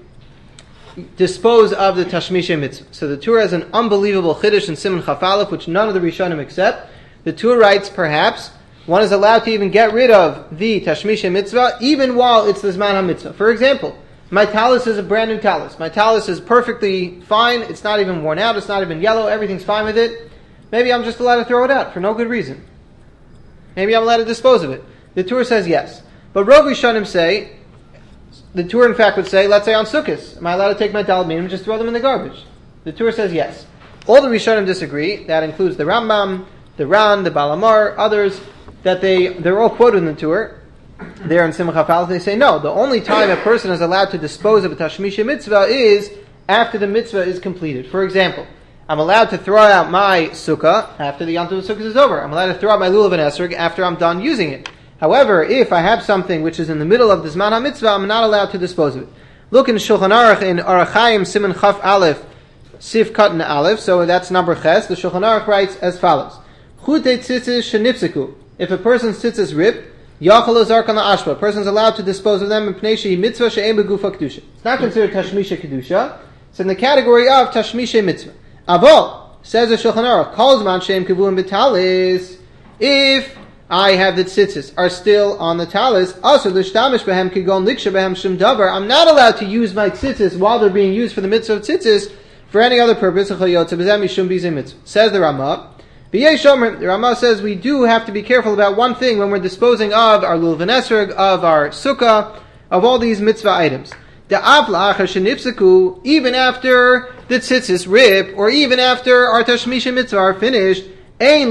dispose of the Tashmisha mitzvah? So the Torah has an unbelievable chiddush in Siman Chaf Aleph, which none of the Rishonim accept. The Torah writes, perhaps, one is allowed to even get rid of the Tashmisha mitzvah, even while it's the Zman HaMitzvah. For example, my talus is a brand new talus. My talus is perfectly fine. It's not even worn out. It's not even yellow. Everything's fine with it. Maybe I'm just allowed to throw it out for no good reason. Maybe I'm allowed to dispose of it. The Torah says yes. But Rov Rishonim say, the Torah in fact would say, let's say on Sukkot, am I allowed to take my talad minim and just throw them in the garbage? The Torah says yes. All the Rishonim disagree. That includes the Rambam, the Ran, the Balamar, others. that they're all quoted in the Torah. There in Simcha Palace, they say no. The only time a person is allowed to dispose of a Tashmisha mitzvah is after the mitzvah is completed. For example, I'm allowed to throw out my sukkah after the Yom Tov Sukkah is over. I'm allowed to throw out my lulav and esrog after I'm done using it. However, if I have something which is in the middle of the Zman HaMitzvah, I'm not allowed to dispose of it. Look in Shulchan Aruch in Orach Chaim Siman Chaf Aleph Sif Katan Aleph, so that's number Ches. The Shulchan Aruch writes as follows: Chute tzitzis shenipsiku. If a person's tzitzis rip, yachal zarkan la'ashba. A person's allowed to dispose of them in pnei shehi mitzvah she'em begufa kedusha. It's not considered tashmisha kedusha. It's in the category of tashmisha mitzvah. Avol, says the Shulchan Aruch, kol zman she'em kivum b'talis. If I have the tzitzis are still on the talis, also l'shtamish behem kigon liksha behem shum davar. I'm not allowed to use my tzitzis while they're being used for the mitzvah of tzitzis for any other purpose. Says the Ramah. The Ramah says we do have to be careful about one thing when we're disposing of our lulav and esrog, of our sukkah, of all these mitzvah items. Even after the tzitzis rip, or even after our tashmisha mitzvah are finished, like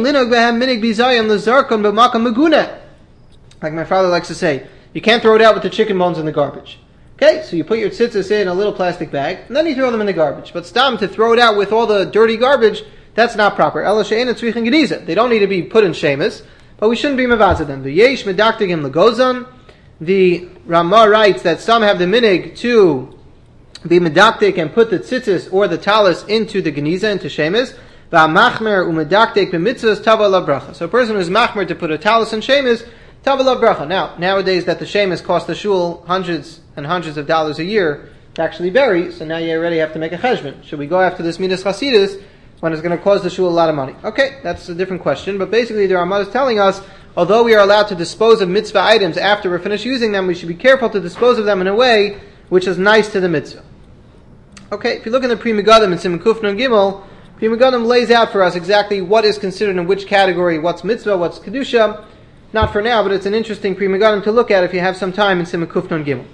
my father likes to say, you can't throw it out with the chicken bones in the garbage. Okay, so you put your tzitzis in a little plastic bag, and then you throw them in the garbage. But stam, to throw it out with all the dirty garbage, that's not proper. They don't need to be put in shemus, but we shouldn't be mevazah them. The yesh medaktigim legozan. The Ramah writes that some have the minig to be medaktik and put the tzitzis or the talis into the geniza, into shemus. V'amachmer umedaktik b'mitzvahs tava la bracha. So a person who is machmer to put a talis in shemus, tava la bracha. Now, nowadays that the shemus costs the shul hundreds and hundreds of dollars a year to actually bury, so now you already have to make a cheshbon. Should we go after this midas chasidus when it's going to cost the shul a lot of money? Okay, that's a different question, but basically the Ramah is telling us, although we are allowed to dispose of mitzvah items after we're finished using them, we should be careful to dispose of them in a way which is nice to the mitzvah. Okay, if you look in the Pri Megadim in Siman Kuf Nun Gimel, Pri Megadim lays out for us exactly what is considered in which category, what's mitzvah, what's kedusha. Not for now, but it's an interesting Pri Megadim to look at if you have some time in Siman Kuf Nun Gimel.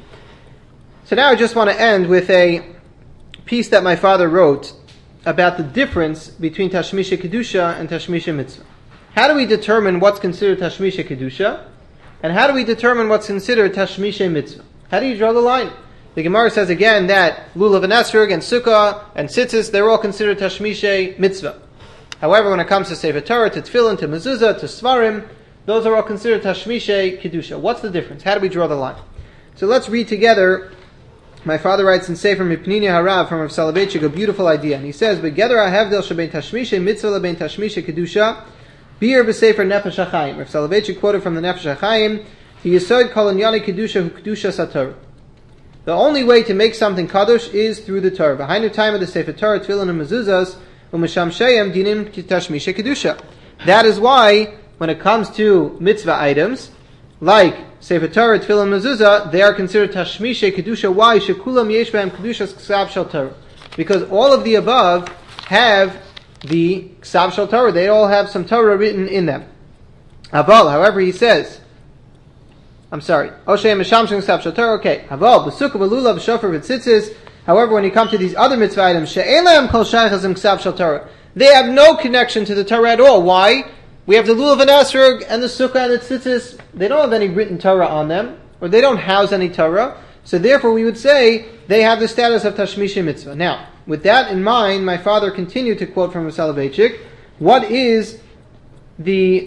So now I just want to end with a piece that my father wrote about the difference between Tashmisha Kedusha and Tashmisha Mitzvah. How do we determine what's considered Tashmisha Kedusha? And how do we determine what's considered Tashmisha Mitzvah? How do you draw the line? The Gemara says again that Lulav and Esrog and Sukkah and Tzitzis, they're all considered Tashmisha Mitzvah. However, when it comes to Sefer Torah, to Tefillin, to Mezuzah, to Svarim, those are all considered Tashmisha Kedusha. What's the difference? How do we draw the line? So let's read together. My father writes in Sefer Mipnini Harav from Rav Soloveitchik a beautiful idea, and he says, "Begeder ahavdel shebein tashmisha mitzvah lebein tashmisha kedusha, bir b'sefer Nefesh HaChaim." Rav Soloveitchik quoted from the Nefesh HaChaim, "The yesod kol inyani kedusha hu kedusha sator." The only way to make something kadosh is through the Torah. Behind the time of the Sefer Torah, Tefillin and Mezuzahs, u'misham sheyem dinim tashmisha kedusha. That is why, when it comes to mitzvah items, like Sefer Torah, Tefillin, Mezuzah, they are considered Tashmisha Kedusha. Why? Shekulam yesh behem Kedusha Ksav Shel Torah. Because all of the above have the Ksav Shel Torah. They all have some Torah written in them. Aval, however, he says, Oshem Mishamshim Ksav Shel Torah. Okay. Aval, B'sukkah B'lulav Shofar V'tzitzis. However, when you come to these other mitzvah items, She'elam Kol Shaychazim Ksav Shel Torah. They have no connection to the Torah at all. Why? We have the Lulav and Esrog and the Sukkah and the Tzitzis. They don't have any written Torah on them, or they don't house any Torah. So therefore we would say they have the status of Tashmisha Mitzvah. Now, with that in mind, my father continued to quote from Rav Soloveitchik, what is the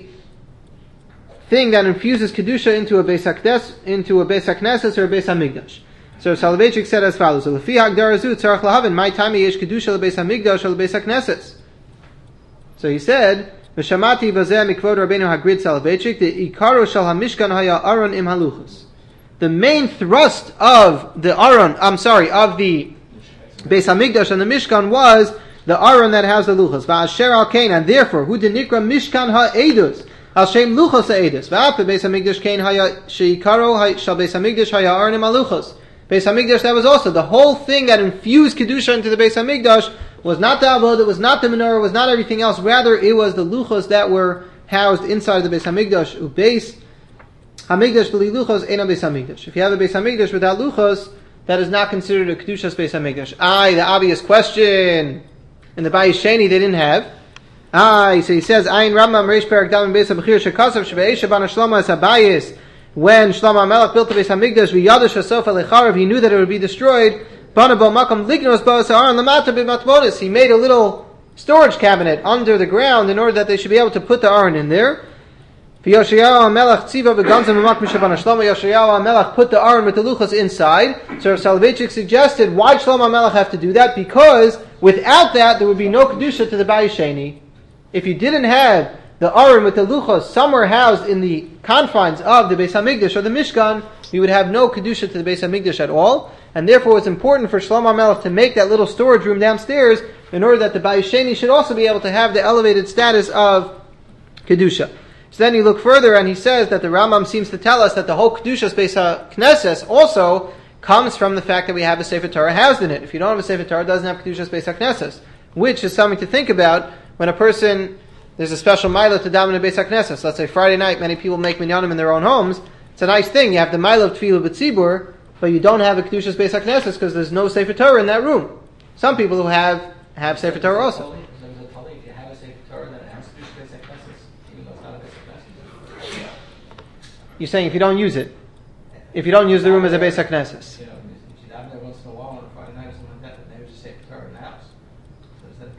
thing that infuses Kedusha into a Beis HaKnesses or a Beis HaMikdash? So Rav Soloveitchik said as follows, Lefi hagdara zu tzarich lahavin, my time yesh Kedusha leBeis HaMikdash or leBeis HaKnesses. So he said, V'shamati v'zeh mikvod Rabbeinu Hagrid Soloveitchik, the ikaro shel hamishkan haya aron im haluchos. The main thrust of the aron, of the Beis Hamikdash and the Mishkan was the aron that has the luchos. V'asher al kain, and therefore, who denikra Mishkan ha'edus, al shem luchos ha'edus. V'af Beis Hamikdash kain haya sheikaro shel Beis Hamikdash haya aron im haluchos. Beis Hamikdash, that was also the whole thing that infused Kedusha into the Beis Hamikdash was not the Avod, it was not the Menorah, it was not everything else. Rather, it was the Luchos that were housed inside the Beis Hamikdash. Beis Hamikdash b'li Luchos eina Beis Hamikdash. If you have a Beis Hamikdash without Luchos, that is not considered a Kedushas Beis Hamikdash. The obvious question in the Bayis Sheni they didn't have. So he says, Ayin Rambam Reish Perek Dalet Beis HaBechira Shekasav Shebe'esha Bana Shlomo Es HaBayis. When Shlomo HaMelech built the Beis HaMikdash, v'yadash hasof alecharav, he knew that it would be destroyed. Bana bo makam lignos ba'as ha'aron lamata b'matmonis. He made a little storage cabinet under the ground in order that they should be able to put the aron in there. V'Yoshayahu HaMelech tziva v'gamzim b'mak mishabana Shlomo. Yoshayahu HaMelech put the aron with the luchos inside. So Rav Soloveitchik suggested, why did Shlomo HaMelech have to do that? Because without that, there would be no kedusha to the Bayis Sheni. If you didn't have the aron with the luchos somewhere housed in the confines of the Beis HaMikdash or the Mishkan, you would have no kedusha to the Beis HaMikdash at all. And therefore it's important for Shlomo HaMelech to make that little storage room downstairs in order that the Bayis Sheni should also be able to have the elevated status of kedusha. So then you look further and he says that the Rambam seems to tell us that the whole kedusha's Beis HaKnesses also comes from the fact that we have a Sefer Torah housed in it. If you don't have a Sefer Torah, it doesn't have kedusha's Beis HaKnesses, which is something to think about when a person, there's a special milah to daven in Beis HaKnesses. Let's say Friday night, many people make minyanim in their own homes. It's a nice thing. You have the milah of tefillah b'tzibur, but you don't have a kedusha's Beis HaKnesses because there's no Sefer Torah in that room. Some people who have Sefer Torah also. If you have a Sefer Torah, then it has kedusha's Beis HaKnesses, even though it's not a Beis HaKnesses. You're saying if you don't use it, if you don't use the room as a Beis HaKnesses. You know, if you daven there once in a while on a Friday night or something like that, then there's a Sefer Torah in the house. So is that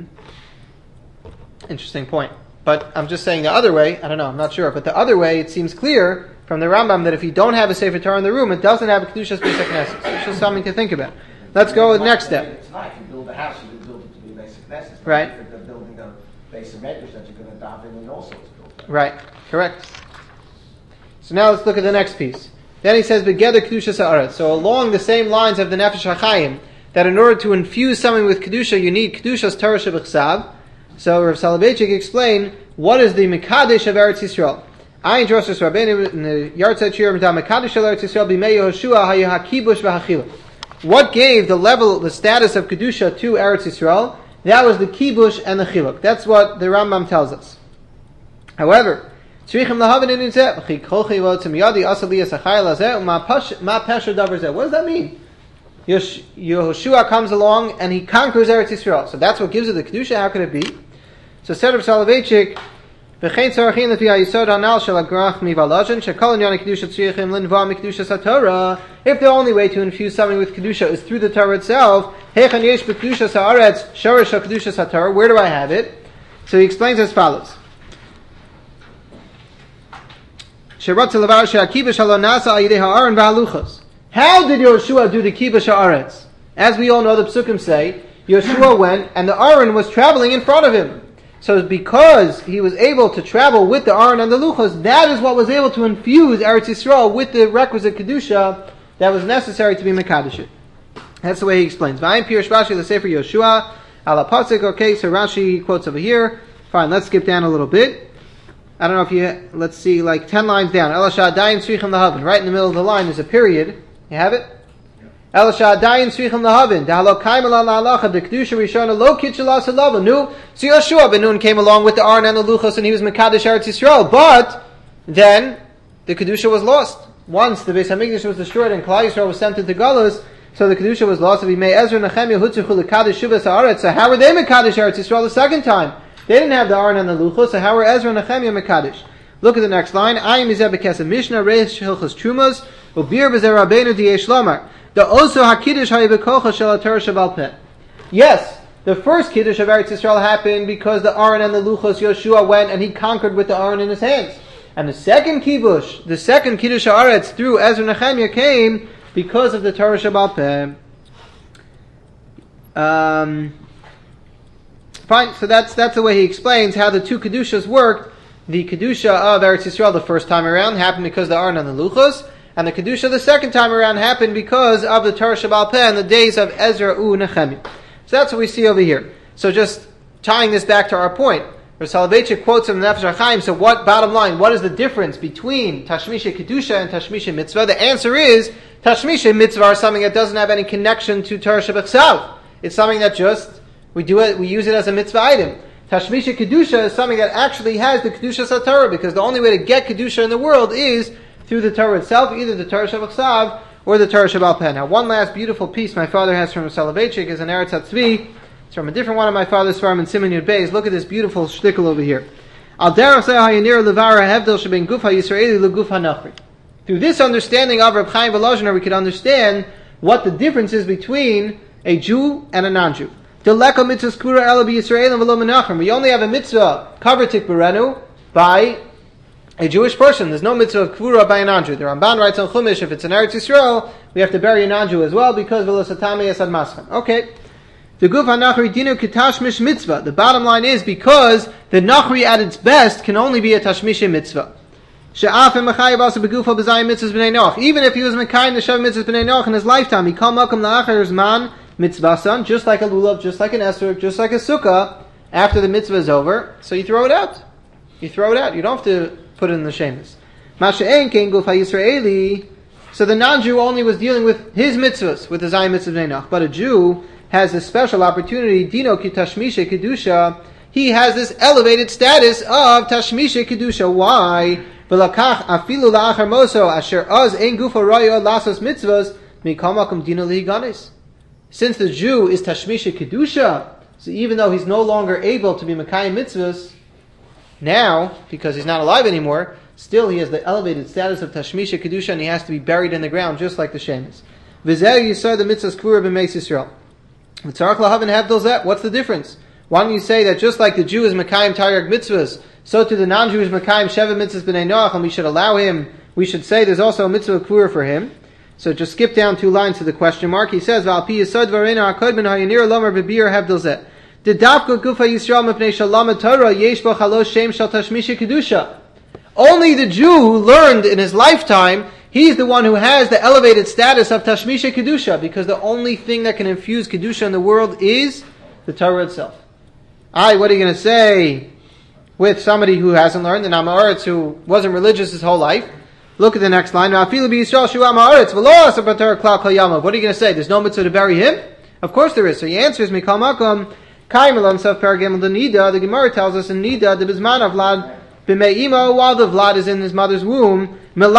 Interesting point. But I'm just saying the other way, I don't know, I'm not sure, but the other way, it seems clear from the Rambam that if you don't have a Sefer Torah in the room, it doesn't have a Kedushas Beis HaKnesses. It's just something to think about. Let's go with the next step. It's not. If you build a house, you build it to be a basic Knesset. Right. If you're building a basic medrash that you're going to daven in, also it's built. Right, correct. So now let's look at the next piece. Then he says, Begeder Kedushas Ha'aretz. So along the same lines of the Nefesh HaChaim, that in order to infuse something with Kedusha, you need Kedushas Torah Shebechsav. So Rav Soloveitchik explained, what is the Mekadesh of Eretz Yisrael? Ayin Droshes Rabbeinu in the Yartzeit Shir Mekadash Mekadesh of Eretz Yisrael B'mei Yehoshua HaKibush V'Hachila. What gave the status of Kedusha to Eretz Yisrael? That was the Kibush and the Chiluk. That's what the Rambam tells us. However, what does that mean? Yehoshua comes along and he conquers Eretz Yisrael. So that's what gives it the Kedusha. How could it be? So said Rav Soloveitchik, if the only way to infuse something with Kedusha is through the Torah itself, where do I have it? So he explains as follows. How did Yehoshua do the Kibush Haaretz? As we all know, the Psukim say, Yehoshua went and the Aron was traveling in front of him. So because he was able to travel with the Aron and the Luchos, that is what was able to infuse Eretz Yisrael with the requisite Kedusha that was necessary to be Mekadesh. That's the way he explains. V'ayim Pirush Rashi the Sefer Yehoshua ala pasuk. Okay, so Rashi quotes over here. Fine, let's skip down a little bit. I don't know if you, let's see, like 10 lines down. Elisha Dayin Srichim Lahavin. Right in the middle of the line is a period. You have it? Elisha Dayin Srichim Lahavin. Dahalo Kaimel La'alacha. The Kedusha Rishona Lo Kitchalah Salava. Nu. So Yehoshua ben Nun came along with the Aron and the Luchos and he was Mekadesh Eretz Yisrael. But then the Kedusha was lost. Once the Beis HaMikdash was destroyed and Klal Yisrael was sent into Galus, so the Kedusha was lost. So we may Ezra and Nehemiah Hutzuchu L'Kadesh Shuvas Haaretz. So how were they Mekadesh Eretz Yisrael the second time? They didn't have the Aron and the Luchos, so how were Ezra and Nehemiah Mekadesh? Look at the next line. Ayim Mizeh B'Kesem Mishnah Reish Hilchos Trumas Ubir B'Zer Rabbeinu D'Yesh Lomar. The Oso HaKiddush HaYibikocha Shel HaTorah Shabal Peh. Yes, the first Kiddush of Eretz Yisrael happened because the Aron and the Luchos, Yehoshua went and he conquered with the Aron in his hands. And the second Kiddush Haaretz through Ezra and Nehemiah came because of the Torah Shabal Peh. Fine, so that's the way he explains how the two Kedushas worked. The Kedusha of Eretz Yisrael the first time around happened because of the Aron and the Luchos, and the Kedusha the second time around happened because of the Torah Shabal Peh and the days of Ezra u Nehemiah. So that's what we see over here. So just tying this back to our point, Rav Soloveitchik quotes from the Nefesh HaChaim, so bottom line, what is the difference between Tashmisha Kedusha and Tashmisha Mitzvah? The answer is, Tashmisha Mitzvah is something that doesn't have any connection to Torah Shebechsav. It's something that just we use it as a mitzvah item. Tashmisha Kedusha is something that actually has the Kedusha Torah, because the only way to get Kedusha in the world is through the Torah itself, either the Torah Shebechsav or the Torah Shabal Peh. Now, one last beautiful piece my father has from Soloveitchik is an Eretz HaTzvi. It's from a different one of my father's farm in Siman Yud Beis. Look at this beautiful shtickle over here. Al derech zeh hayanir levara hevdel sheben guf ha-Yisraeli leguf ha-Nachri. Through this understanding of Reb Chaim Volozhiner, we can understand what the difference is between a Jew and a non-Jew. We only have a mitzvah cover tikburenu by a Jewish person. There's no mitzvah of kvura by a non-Jew. The Ramban writes on Chumash, if it's an Eretz Yisrael, we have to bury a non-Jew as well because velosatami esad maschan. Okay. The guf ha-nachri dinu kitashmish mitzvah. The bottom line is because the nachri at its best can only be a tashmish mitzvah. Even if he was mekayim the shav mitzvahs b'nei noach in his lifetime, he called makam la'achar zman mitzvasan, just like a lulav, just like an esrog, just like a sukkah, after the mitzvah is over, so you throw it out. You throw it out. You don't have to put it in the shemus. Masha'en kein guf ha-Yisraeli. So the non-Jew only was dealing with his mitzvahs, with the zayin mitzvah b'nei noach. But a Jew has a special opportunity, dino ki tashmisha kedusha. He has this elevated status of tashmisha kedusha. Why? V'lakach afilu la'achar moso asher oz ein gufa royo lasos mitzvahs mikol makom dino lihiganis. Since the Jew is tashmisha kedusha, so even though he's no longer able to be mekayim mitzvahs, now, because he's not alive anymore, still he has the elevated status of tashmisha kedusha and he has to be buried in the ground just like the shemus. V'zeh yisar the mitzvahs kvura b'meis Yisrael. V'tzarach lahav hevdel zeh. What's the difference? Why don't you say that just like the Jew is mekayim taryag mitzvahs, so to the non-Jew is mekayim sheva mitzvahs b'nei noach, and we should allow him, we should say there's also a mitzvah kvura for him. So just skip down 2 lines to the question mark. He says, "V'al pi yisod v'reina hakod ben hayanir lomer b'bir hevdel zeh. Didavka gufa Yisrael mepnei shalom Torah yesh bo chalosh shem shal tashmisha kedusha." Only the Jew who learned in his lifetime, he's the one who has the elevated status of tashmisha kedusha, because the only thing that can infuse kedusha in the world is the Torah itself. What are you going to say with somebody who hasn't learned, an Am Haaretz who wasn't religious his whole life? Look at the next line. What are you going to say? There's no mitzvah to bury him? Of course there is. So he answers, Mikal Makom, the Gemara tells us in Nida, the Bizman of Vlad, while the Vlad is in his mother's womb,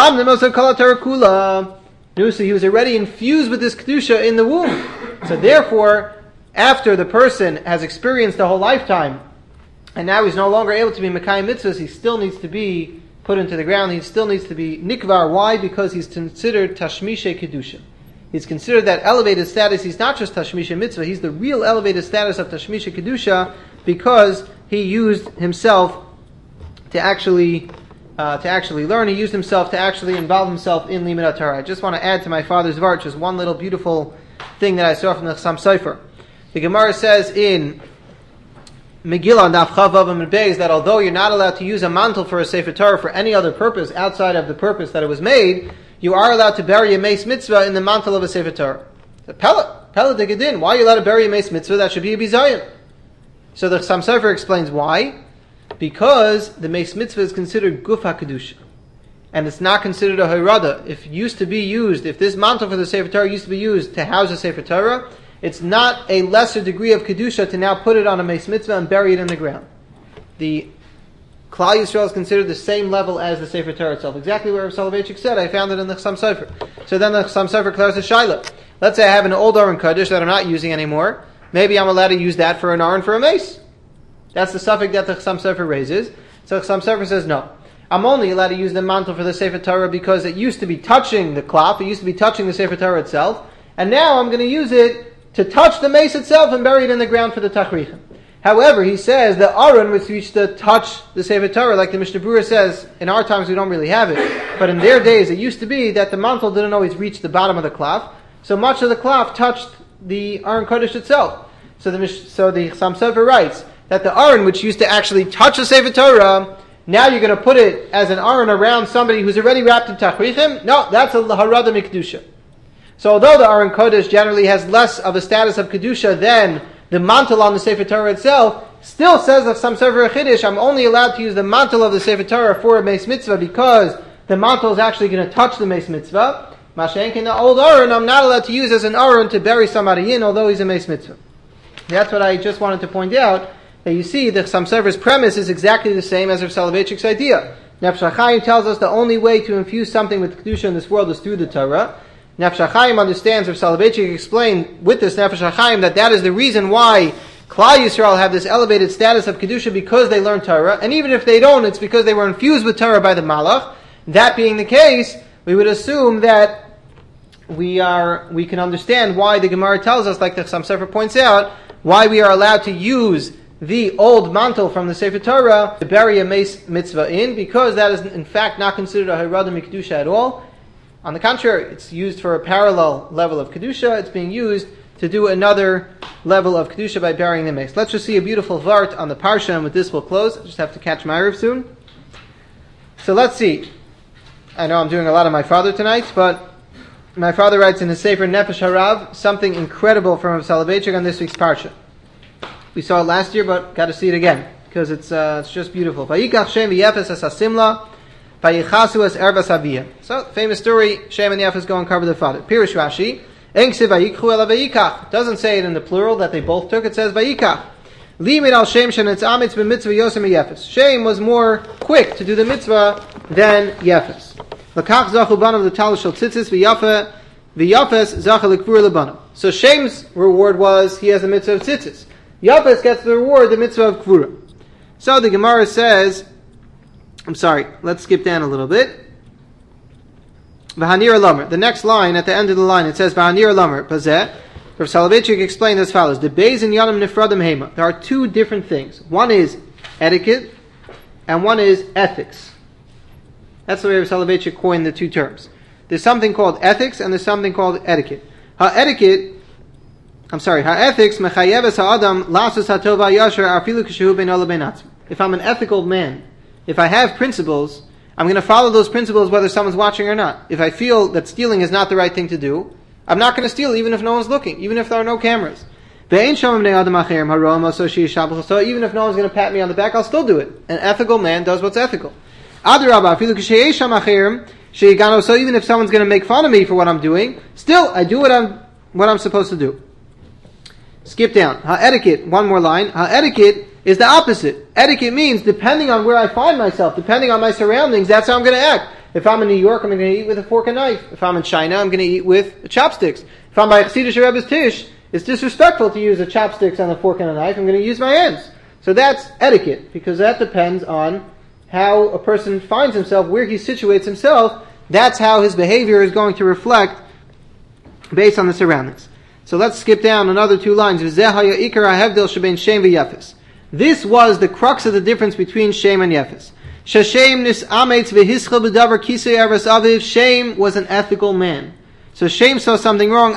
so he was already infused with this kedusha in the womb. So therefore, after the person has experienced the whole lifetime, and now he's no longer able to be mekayim mitzvahs, he still needs to be put into the ground. He still needs to be nikvar. Why? Because he's considered tashmisha kedusha. He's considered that elevated status. He's not just tashmisha mitzvah. He's the real elevated status of tashmisha kedusha because he used himself to actually learn. He used himself to actually involve himself in limud Torah. I just want to add to my father's vart just one little beautiful thing that I saw from the Chassam Sofer. The Gemara says in Megillah Daf Chav Vav Amud Beis that although you're not allowed to use a mantle for a Sefer Torah for any other purpose outside of the purpose that it was made, you are allowed to bury a mace mitzvah in the mantle of a Sefer Torah. The Pella Degedin. Why are you allowed to bury a mace mitzvah? That should be a bizayon. So the Chassam Sofer explains why. Because the mace mitzvah is considered guf HaKedusha. And it's not considered a hayrada. If this mantle for the Sefer Torah used to be used to house a Sefer Torah, it's not a lesser degree of Kedusha to now put it on a mace mitzvah and bury it in the ground. The Klal Yisrael is considered the same level as the Sefer Torah itself. Exactly where Soloveitchik said, I found it in the Chassam Sofer. So then the Chassam Sofer clears the Shaila. Let's say I have an old Aron Kodesh that I'm not using anymore. Maybe I'm allowed to use that for an Aron for a mace. That's the suffix that the Chassam Sofer raises. So the Chassam Sofer says, no. I'm only allowed to use the mantle for the Sefer Torah because it used to be touching the klaf, it used to be touching the Sefer Torah itself, and now I'm going to use it to touch the mace itself and bury it in the ground for the tachrichim. However, he says the Aron which used to touch the Sefer Torah, like the Mishnah Berurah says, in our times we don't really have it, but in their days it used to be that the mantle didn't always reach the bottom of the klaf, so much of the klaf touched the Aron Kodesh itself. So the Chassam Sofer writes that the Aron which used to actually touch the Sefer Torah, now you're going to put it as an Aron around somebody who's already wrapped in tachrichim? No, that's a harada mikdusha. So although the Aron Kodesh generally has less of a status of kedusha than the mantle on the Sefer Torah itself, still says that some Sefer Chiddush, I'm only allowed to use the mantle of the Sefer Torah for a mace mitzvah because the mantle is actually going to touch the mace mitzvah. Mashenk in the old Aron, I'm not allowed to use as an Aron to bury somebody in, although he's a mace mitzvah. That's what I just wanted to point out. That you see, the Chassam Sofer's premise is exactly the same as Rav Soloveitchik's idea. Nefesh HaChaim tells us the only way to infuse something with Kedusha in this world is through the Torah. Nefesh HaChaim understands, Rav Soloveitchik explained with this Nefesh HaChaim that is the reason why Klal Klal Yisrael have this elevated status of Kedusha because they learn Torah, and even if they don't, it's because they were infused with Torah by the Malach. That being the case, we would assume that we can understand why the Gemara tells us, like the Chassam Sofer points out, why we are allowed to use the old mantle from the Sefer Torah to bury a mace mitzvah in, because that is in fact not considered a Hirada Mikdusha at all. On the contrary, it's used for a parallel level of Kedusha. It's being used to do another level of Kedusha by burying the mace. Let's just see a beautiful Vart on the Parsha, and with this we'll close. I just have to catch Ma'ariv soon. So let's see. I know I'm doing a lot of my father tonight, but my father writes in his Sefer Nefesh Harav something incredible from Rav Soloveitchik on this week's Parsha. We saw it last year, but got to see it again, because it's just beautiful. Vayikach Shem v'Yefes es hasimla, vayichasu es ervas aviyah. So, famous story, Shem and Yefes go and cover their father. Pirush Rashi, Engsiv vayikchu ela vayikach. Doesn't say it in the plural that they both took, it says vayikach. Limit al Shem shenetz amitz b'mitzvah yosem Yefes. Shem was more quick to do the mitzvah than Yefes. Lakach zachu banav the tal shel tzitzis v'Yefes zachu lekvur lebanav. So Shem's reward was, he has the mitzvah of tzitzis. Yafes gets the reward, the mitzvah of Kvura. So the Gemara says, let's skip down a little bit. V'hanir lamer. The next line, at the end of the line, it says, V'hanir lamer, pazeh. Rav Soloveitchik explained as follows, the beis and yanam nifradim hema. There are two different things. One is etiquette, and one is ethics. That's the way Rav Soloveitchik coined the two terms. There's something called ethics, and there's something called etiquette. Ha'ethics mechayeves ha'adam lasus hatova yasher afilu kishu ben ola ben atzmi. If I'm an ethical man, if I have principles, I'm going to follow those principles whether someone's watching or not. If I feel that stealing is not the right thing to do, I'm not going to steal even if no one's looking, even if there are no cameras. So even if no one's going to pat me on the back, I'll still do it. An ethical man does what's ethical. So even if someone's going to make fun of me for what I'm doing, still I do what I'm supposed to do. Skip down. Ha'etiquette, one more line. Ha'etiquette is the opposite. Etiquette means depending on where I find myself, depending on my surroundings, that's how I'm going to act. If I'm in New York, I'm going to eat with a fork and knife. If I'm in China, I'm going to eat with chopsticks. If I'm by Chassidish Rebbe's Tish, it's disrespectful to use the chopsticks and a fork and a knife. I'm going to use my hands. So that's etiquette, because that depends on how a person finds himself, where he situates himself. That's how his behavior is going to reflect based on the surroundings. So let's skip down another two lines. This was the crux of the difference between Shem and Yefes. Shem was an ethical man. So Shem saw something wrong,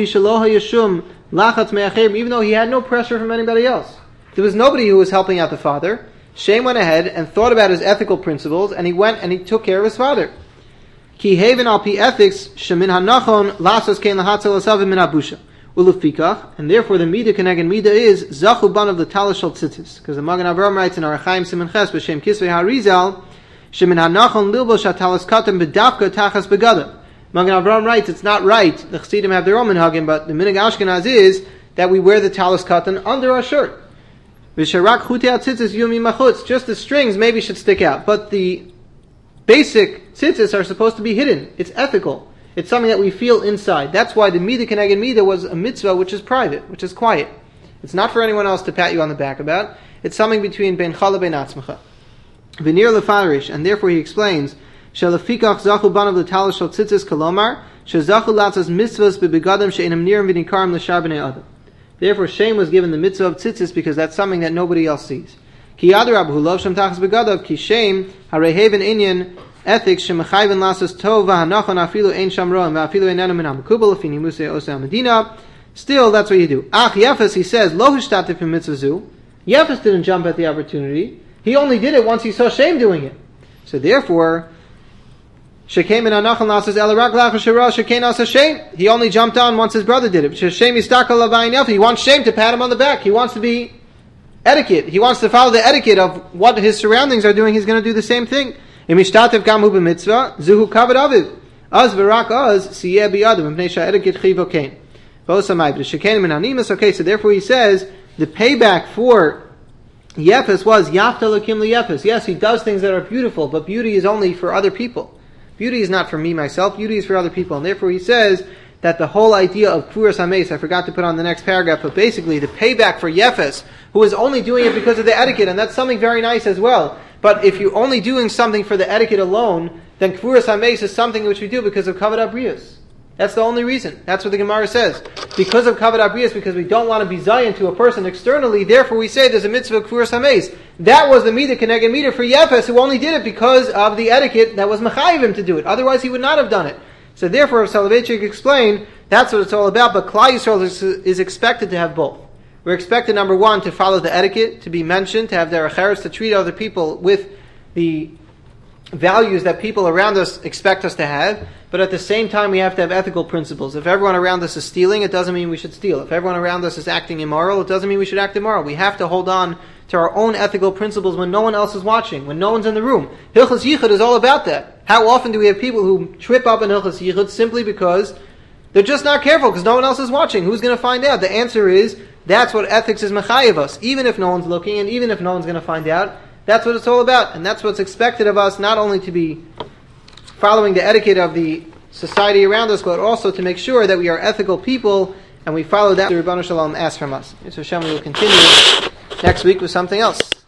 even though he had no pressure from anybody else. There was nobody who was helping out the father. Shem went ahead and thought about his ethical principles, and he went and he took care of his father. Ki haven al pi ethics, shemin hanachon lasos kein lahatzel asavim min abusha. Ulufikach, and therefore the midah keneged midah is zachu ban of the talash shel tzitzis, because the Magen Avraham writes in Arachaim Siman Ches b'shem Kisvei HaRizal, shemin hanachon lilbosh hatalas katem bedavka tachas begada. Magen Avraham writes it's not right. The Chassidim have their own minhagim, but the minhag Ashkenaz is that we wear the talis katan under our shirt. V'sharak chutei tzitzis yumi machutz. Just the strings maybe should stick out, but the basic tzitzis are supposed to be hidden. It's ethical. It's something that we feel inside. That's why the midah keneged midah was a mitzvah which is private, which is quiet. It's not for anyone else to pat you on the back about. It's something between ben chala ben atzmacha. V'nir lefarish, and therefore he explains, shelafikach zachu banav l'talash shel tzitzis kolomar, shezachu latzas mitzvahs bebegadim she'enam nirim v'nikarim l'shar b'nei adam. Therefore Shem was given the mitzvah of tzitzis because that's something that nobody else sees. Ki yadrab hu lov shem tachas begadav, ki Shem hareheven inyan ethics shemachayven lasas tov v'hanachon afilu ein shamroim v'afilu einanu min hamakubal afini musei osei medina. Still, that's what you do. Ach Yefes, he says, lo hishtatif in mitzvah zu. Yefes didn't jump at the opportunity. He only did it once he saw Shem doing it. So therefore, shekein min hanachon lasas elarak lachas shera shekein asa Shem. He only jumped on once his brother did it. Shem yistakal lavayin Yefes. He wants Shem to pat him on the back. He wants to be etiquette. He wants to follow the etiquette of what his surroundings are doing. He's going to do the same thing. Imishtatev gamu b'mitzvah zuhu kavod aviv az v'rak az siyeh biyadam mipnei sha'etiquette chivo kain v'osamay v'shekein min hanimas. Okay, so therefore he says the payback for Yefes was yafta lakim liyefes. Yes, he does things that are beautiful, but beauty is only for other people. Beauty is not for me myself. Beauty is for other people, and therefore he says that the whole idea of Kfuras HaMeis, I forgot to put on the next paragraph, but basically the payback for Yefes, who is only doing it because of the etiquette, and that's something very nice as well. But if you're only doing something for the etiquette alone, then Kfuras HaMeis is something which we do because of Kavod Abrius. That's the only reason. That's what the Gemara says. Because of Kavod Abrius, because we don't want to be Zayin to a person externally, therefore we say there's a mitzvah of Kfuras HaMeis. That was the Midah Keneged Midah for Yefes, who only did it because of the etiquette that was Mechayiv him to do it. Otherwise he would not have done it. So therefore, Rav Soloveitchik explained, that's what it's all about, but Klal Yisrael is expected to have both. We're expected, number one, to follow the etiquette, to be mentioned, to have derech eretz, to treat other people with the values that people around us expect us to have, but at the same time we have to have ethical principles. If everyone around us is stealing, it doesn't mean we should steal. If everyone around us is acting immoral, it doesn't mean we should act immoral. We have to hold on to our own ethical principles when no one else is watching, when no one's in the room. Hilchos Yichud is all about that. How often do we have people who trip up in Hilchos Yichud simply because they're just not careful, because no one else is watching? Who's going to find out? The answer is, that's what ethics is mechayev us. Even if no one's looking, and even if no one's going to find out, that's what it's all about. And that's what's expected of us, not only to be following the etiquette of the society around us, but also to make sure that we are ethical people, and we follow that the Ribbon Shalom asks from us. So Hashem, we will continue next week with something else.